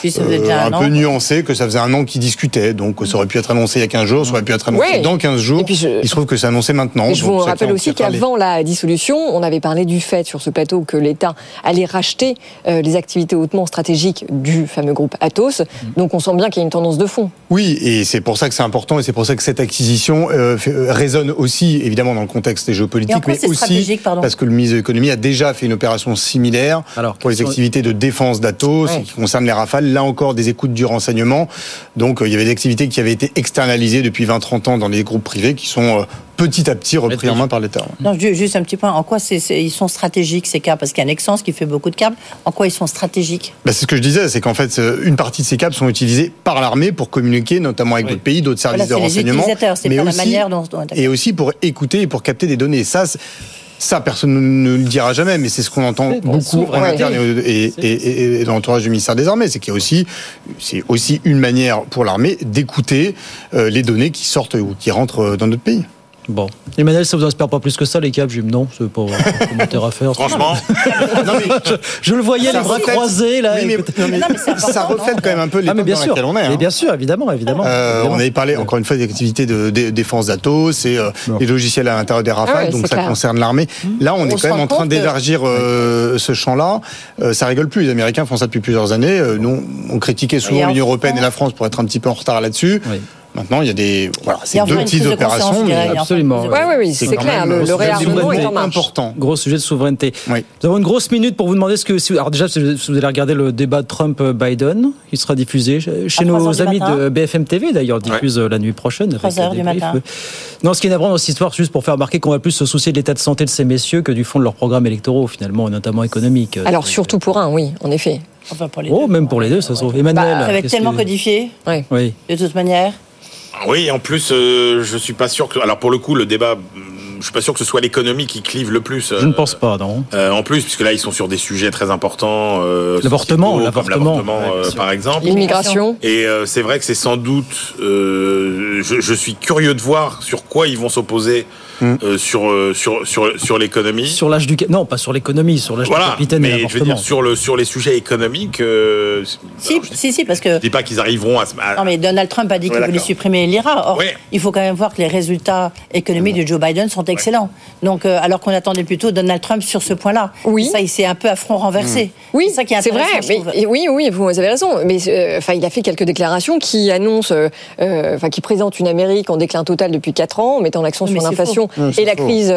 nuancée que ça faisait 1 an qu'ils discutaient. Donc ça aurait pu être annoncé il y a 15 jours, ça aurait pu être annoncé dans 15 jours. Il se trouve que c'est annoncé maintenant. Et je vous rappelle aussi qu'avant la dissolution, on avait parlé du fait sur ce plateau que l'État allait racheter les activités hautement stratégiques du fameux groupe Atos. Donc on sent bien qu'il y a une tendance de fond. Oui, et c'est pour ça que c'est important et c'est pour ça que cette acquisition résonne aussi évidemment dans le contexte géopolitique, mais aussi parce que le ministre de l'économie a déjà fait une opération similaire pour les activités de défense d'Atos qui concernent les Rafales. Là encore, des écoutes du renseignement. Donc il y avait des activités qui avaient été externalisées depuis 20-30 ans dans les groupes privés qui sont petit à petit repris en main par l'État. Non, juste un petit point. En quoi ils sont stratégiques ces câbles? Parce qu'il y a Nexans qui fait beaucoup de câbles. En quoi ils sont stratégiques? C'est ce que je disais, c'est qu'en fait, une partie de ces câbles sont utilisés par l'armée pour communiquer, notamment avec d'autres pays, d'autres services de renseignement. Mais aussi, la manière dont et aussi pour écouter et pour capter des données. Ça, personne ne le dira jamais, mais c'est ce qu'on entend beaucoup en interne et dans l'entourage du ministère des Armées. C'est aussi une manière pour l'armée d'écouter les données qui sortent ou qui rentrent dans notre pays. Bon. Emmanuel, ça vous inspire pas plus que ça, les câbles, Jim? Non, c'est pas un commentaire à faire. Franchement. je le voyais, les bras croisés, là. Oui, mais ça reflète quand même un peu l'époque dans laquelle on est. Mais bien sûr, évidemment. On avait parlé, encore une fois, des activités de défense d'Atos, et les logiciels à l'intérieur des Rafales, donc ça concerne l'armée. Là, on est quand même en train d'élargir ce champ-là. Ça rigole plus. Les Américains font ça depuis plusieurs années. Nous, on critiquait souvent l'Union européenne et la France pour être un petit peu en retard là-dessus. Maintenant, il y a des, c'est deux petites opérations, mais absolument. Oui, c'est clair. Le réarmement est en marche. Important. Gros sujet de souveraineté. Oui. Nous avons une grosse minute pour vous demander alors déjà, si vous allez regarder le débat Trump-Biden, qui sera diffusé chez nos amis de BFM TV, d'ailleurs, diffuse la nuit prochaine. 3h du matin. Non, ce qui est navrant dans cette histoire, juste pour faire remarquer qu'on va plus se soucier de l'état de santé de ces messieurs que du fond de leurs programmes électoraux, finalement, et notamment économiques. Alors, surtout pour un, oui, en effet. Enfin, pour les deux. Même pour les deux, ça se trouve. Emmanuel. Ça va être tellement codifié. Oui. De toute manière. Oui, en plus, je suis pas sûr que. Alors, pour le coup, le débat. Je suis pas sûr que ce soit l'économie qui clive le plus. Je ne pense pas, non. En plus, puisque là, ils sont sur des sujets très importants. L'avortement, par exemple. L'immigration. Et c'est vrai que c'est sans doute. Je suis curieux de voir sur quoi ils vont s'opposer. Sur l'économie. Sur l'âge du non, pas sur l'économie, sur l'âge du capitaine. Mais je veux dire sur les sujets économiques. Si, parce que. Je dis pas qu'ils arriveront à. Non, mais Donald Trump a dit qu'il voulait supprimer l'IRA. Or, il faut quand même voir que les résultats économiques de Joe Biden sont excellents. Donc, alors qu'on attendait plutôt Donald Trump sur ce point-là. Oui. Ça, il s'est un peu à front renversé. Oui, c'est ça qui est intéressant. C'est vrai. Oui, vous avez raison. Mais il a fait quelques déclarations qui annoncent, qui présentent une Amérique en déclin total depuis 4 ans, en mettant l'accent sur l'inflation. Et la crise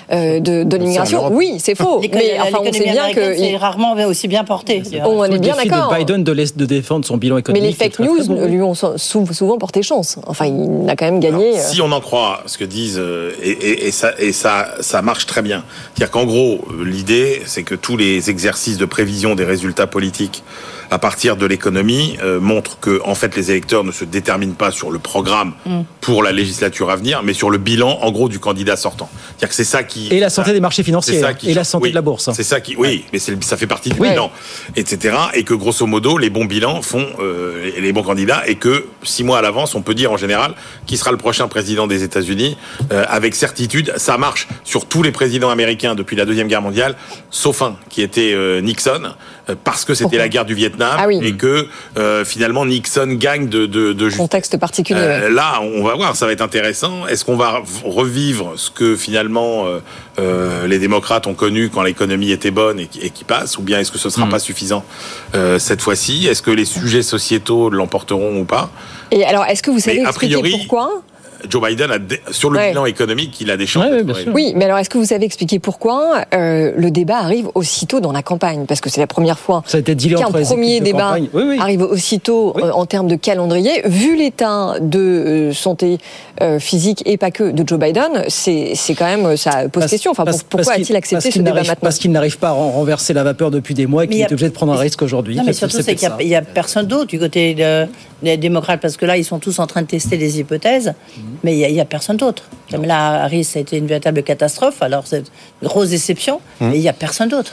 de l'immigration, oui, c'est faux. Mais on sait bien que c'est rarement aussi bien porté. On est bien d'accord. De Biden de défendre son bilan économique. Mais les fake news lui ont souvent porté chance. Enfin, il a quand même gagné. Alors, si on en croit ce que disent, et ça marche très bien. C'est-à-dire qu'en gros, l'idée, c'est que tous les exercices de prévision des résultats politiques à partir de l'économie montrent que, en fait, les électeurs ne se déterminent pas sur le programme pour la législature à venir, mais sur le bilan, en gros, du candidat sortant. C'est-à-dire que c'est ça qui... Et la santé des marchés financiers, et la santé de la bourse. C'est ça qui... Oui, mais ça fait partie du bilan, etc. Et que, grosso modo, les bons bilans font les bons candidats, et que 6 mois à l'avance, on peut dire, en général, qui sera le prochain président des États-Unis, avec certitude. Ça marche sur tous les présidents américains depuis la Deuxième Guerre mondiale, sauf un, qui était Nixon, parce que c'était la guerre du Vietnam, et que finalement Nixon gagne de contexte particulier. Là, on va voir, ça va être intéressant. Est-ce qu'on va revivre ce que finalement les démocrates ont connu quand l'économie était bonne et qui passe, ou bien est-ce que ce sera pas suffisant cette fois-ci? Est-ce que les sujets sociétaux l'emporteront ou pas? Et alors, est-ce que vous savez expliquer pourquoi? Joe Biden, sur le bilan économique, il a des chances. Oui, mais alors est-ce que vous savez expliquer pourquoi le débat arrive aussitôt dans la campagne? Parce que c'est la première fois qu'un premier débat arrive aussitôt en termes de calendrier. Vu l'état de santé physique et pas que de Joe Biden, c'est quand même, ça pose question. Enfin, pourquoi a-t-il accepté ce débat maintenant? Parce qu'il n'arrive pas à renverser la vapeur depuis des mois et qu'il est obligé de prendre un risque aujourd'hui. Non, mais surtout, c'est qu'il n'y a personne d'autre du côté des démocrates, parce que là, ils sont tous en train de tester des hypothèses. Mais il n'y a personne d'autre. Kamala Harris, ça a été une véritable catastrophe. Alors, c'est une grosse déception, mais il n'y a personne d'autre.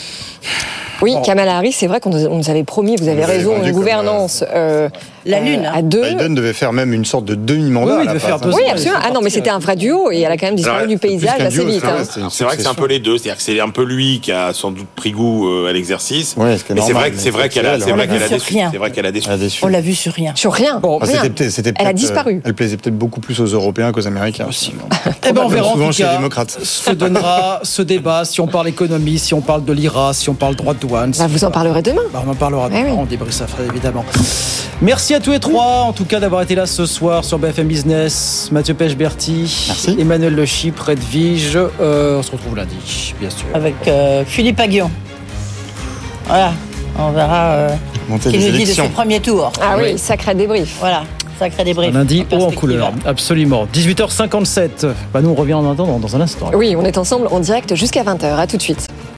Oui, Kamala Harris, c'est vrai qu'on nous avait promis, vous avez raison, une gouvernance la Lune à deux. Biden devait faire même une sorte de demi-mandat. Oui, absolument. Ah non, mais c'était un vrai duo et elle a quand même disparu du paysage assez vite. C'est vrai que c'est un peu les deux. C'est-à-dire que c'est un peu lui qui a sans doute pris goût à l'exercice. Mais c'est vrai qu'elle a déçu. On l'a vu sur rien. Sur rien. Elle a disparu. Elle plaisait peut-être beaucoup plus aux Européens qu'aux Américains aussi. Eh ben on verra en tout cas ce que donnera ce débat, si on parle économie, si on parle de l'IRA, si on parle droit de douane. Vous en parlerez demain. On en parlera demain, on débriefera évidemment. Merci à tous les trois, en tout cas, d'avoir été là ce soir sur BFM Business. Mathieu Pechberti, Emmanuel Le Chypre, Edwige. On se retrouve lundi, bien sûr. Avec Philippe Aguillon. Voilà, on verra ce qu'il nous dit de ce premier tour. Ah oui, sacré débrief. Voilà. Sacré débrief. Lundi haut en couleur, absolument. 18h57. Nous, on revient en attendant dans un instant. Oui, on est ensemble en direct jusqu'à 20h. À tout de suite.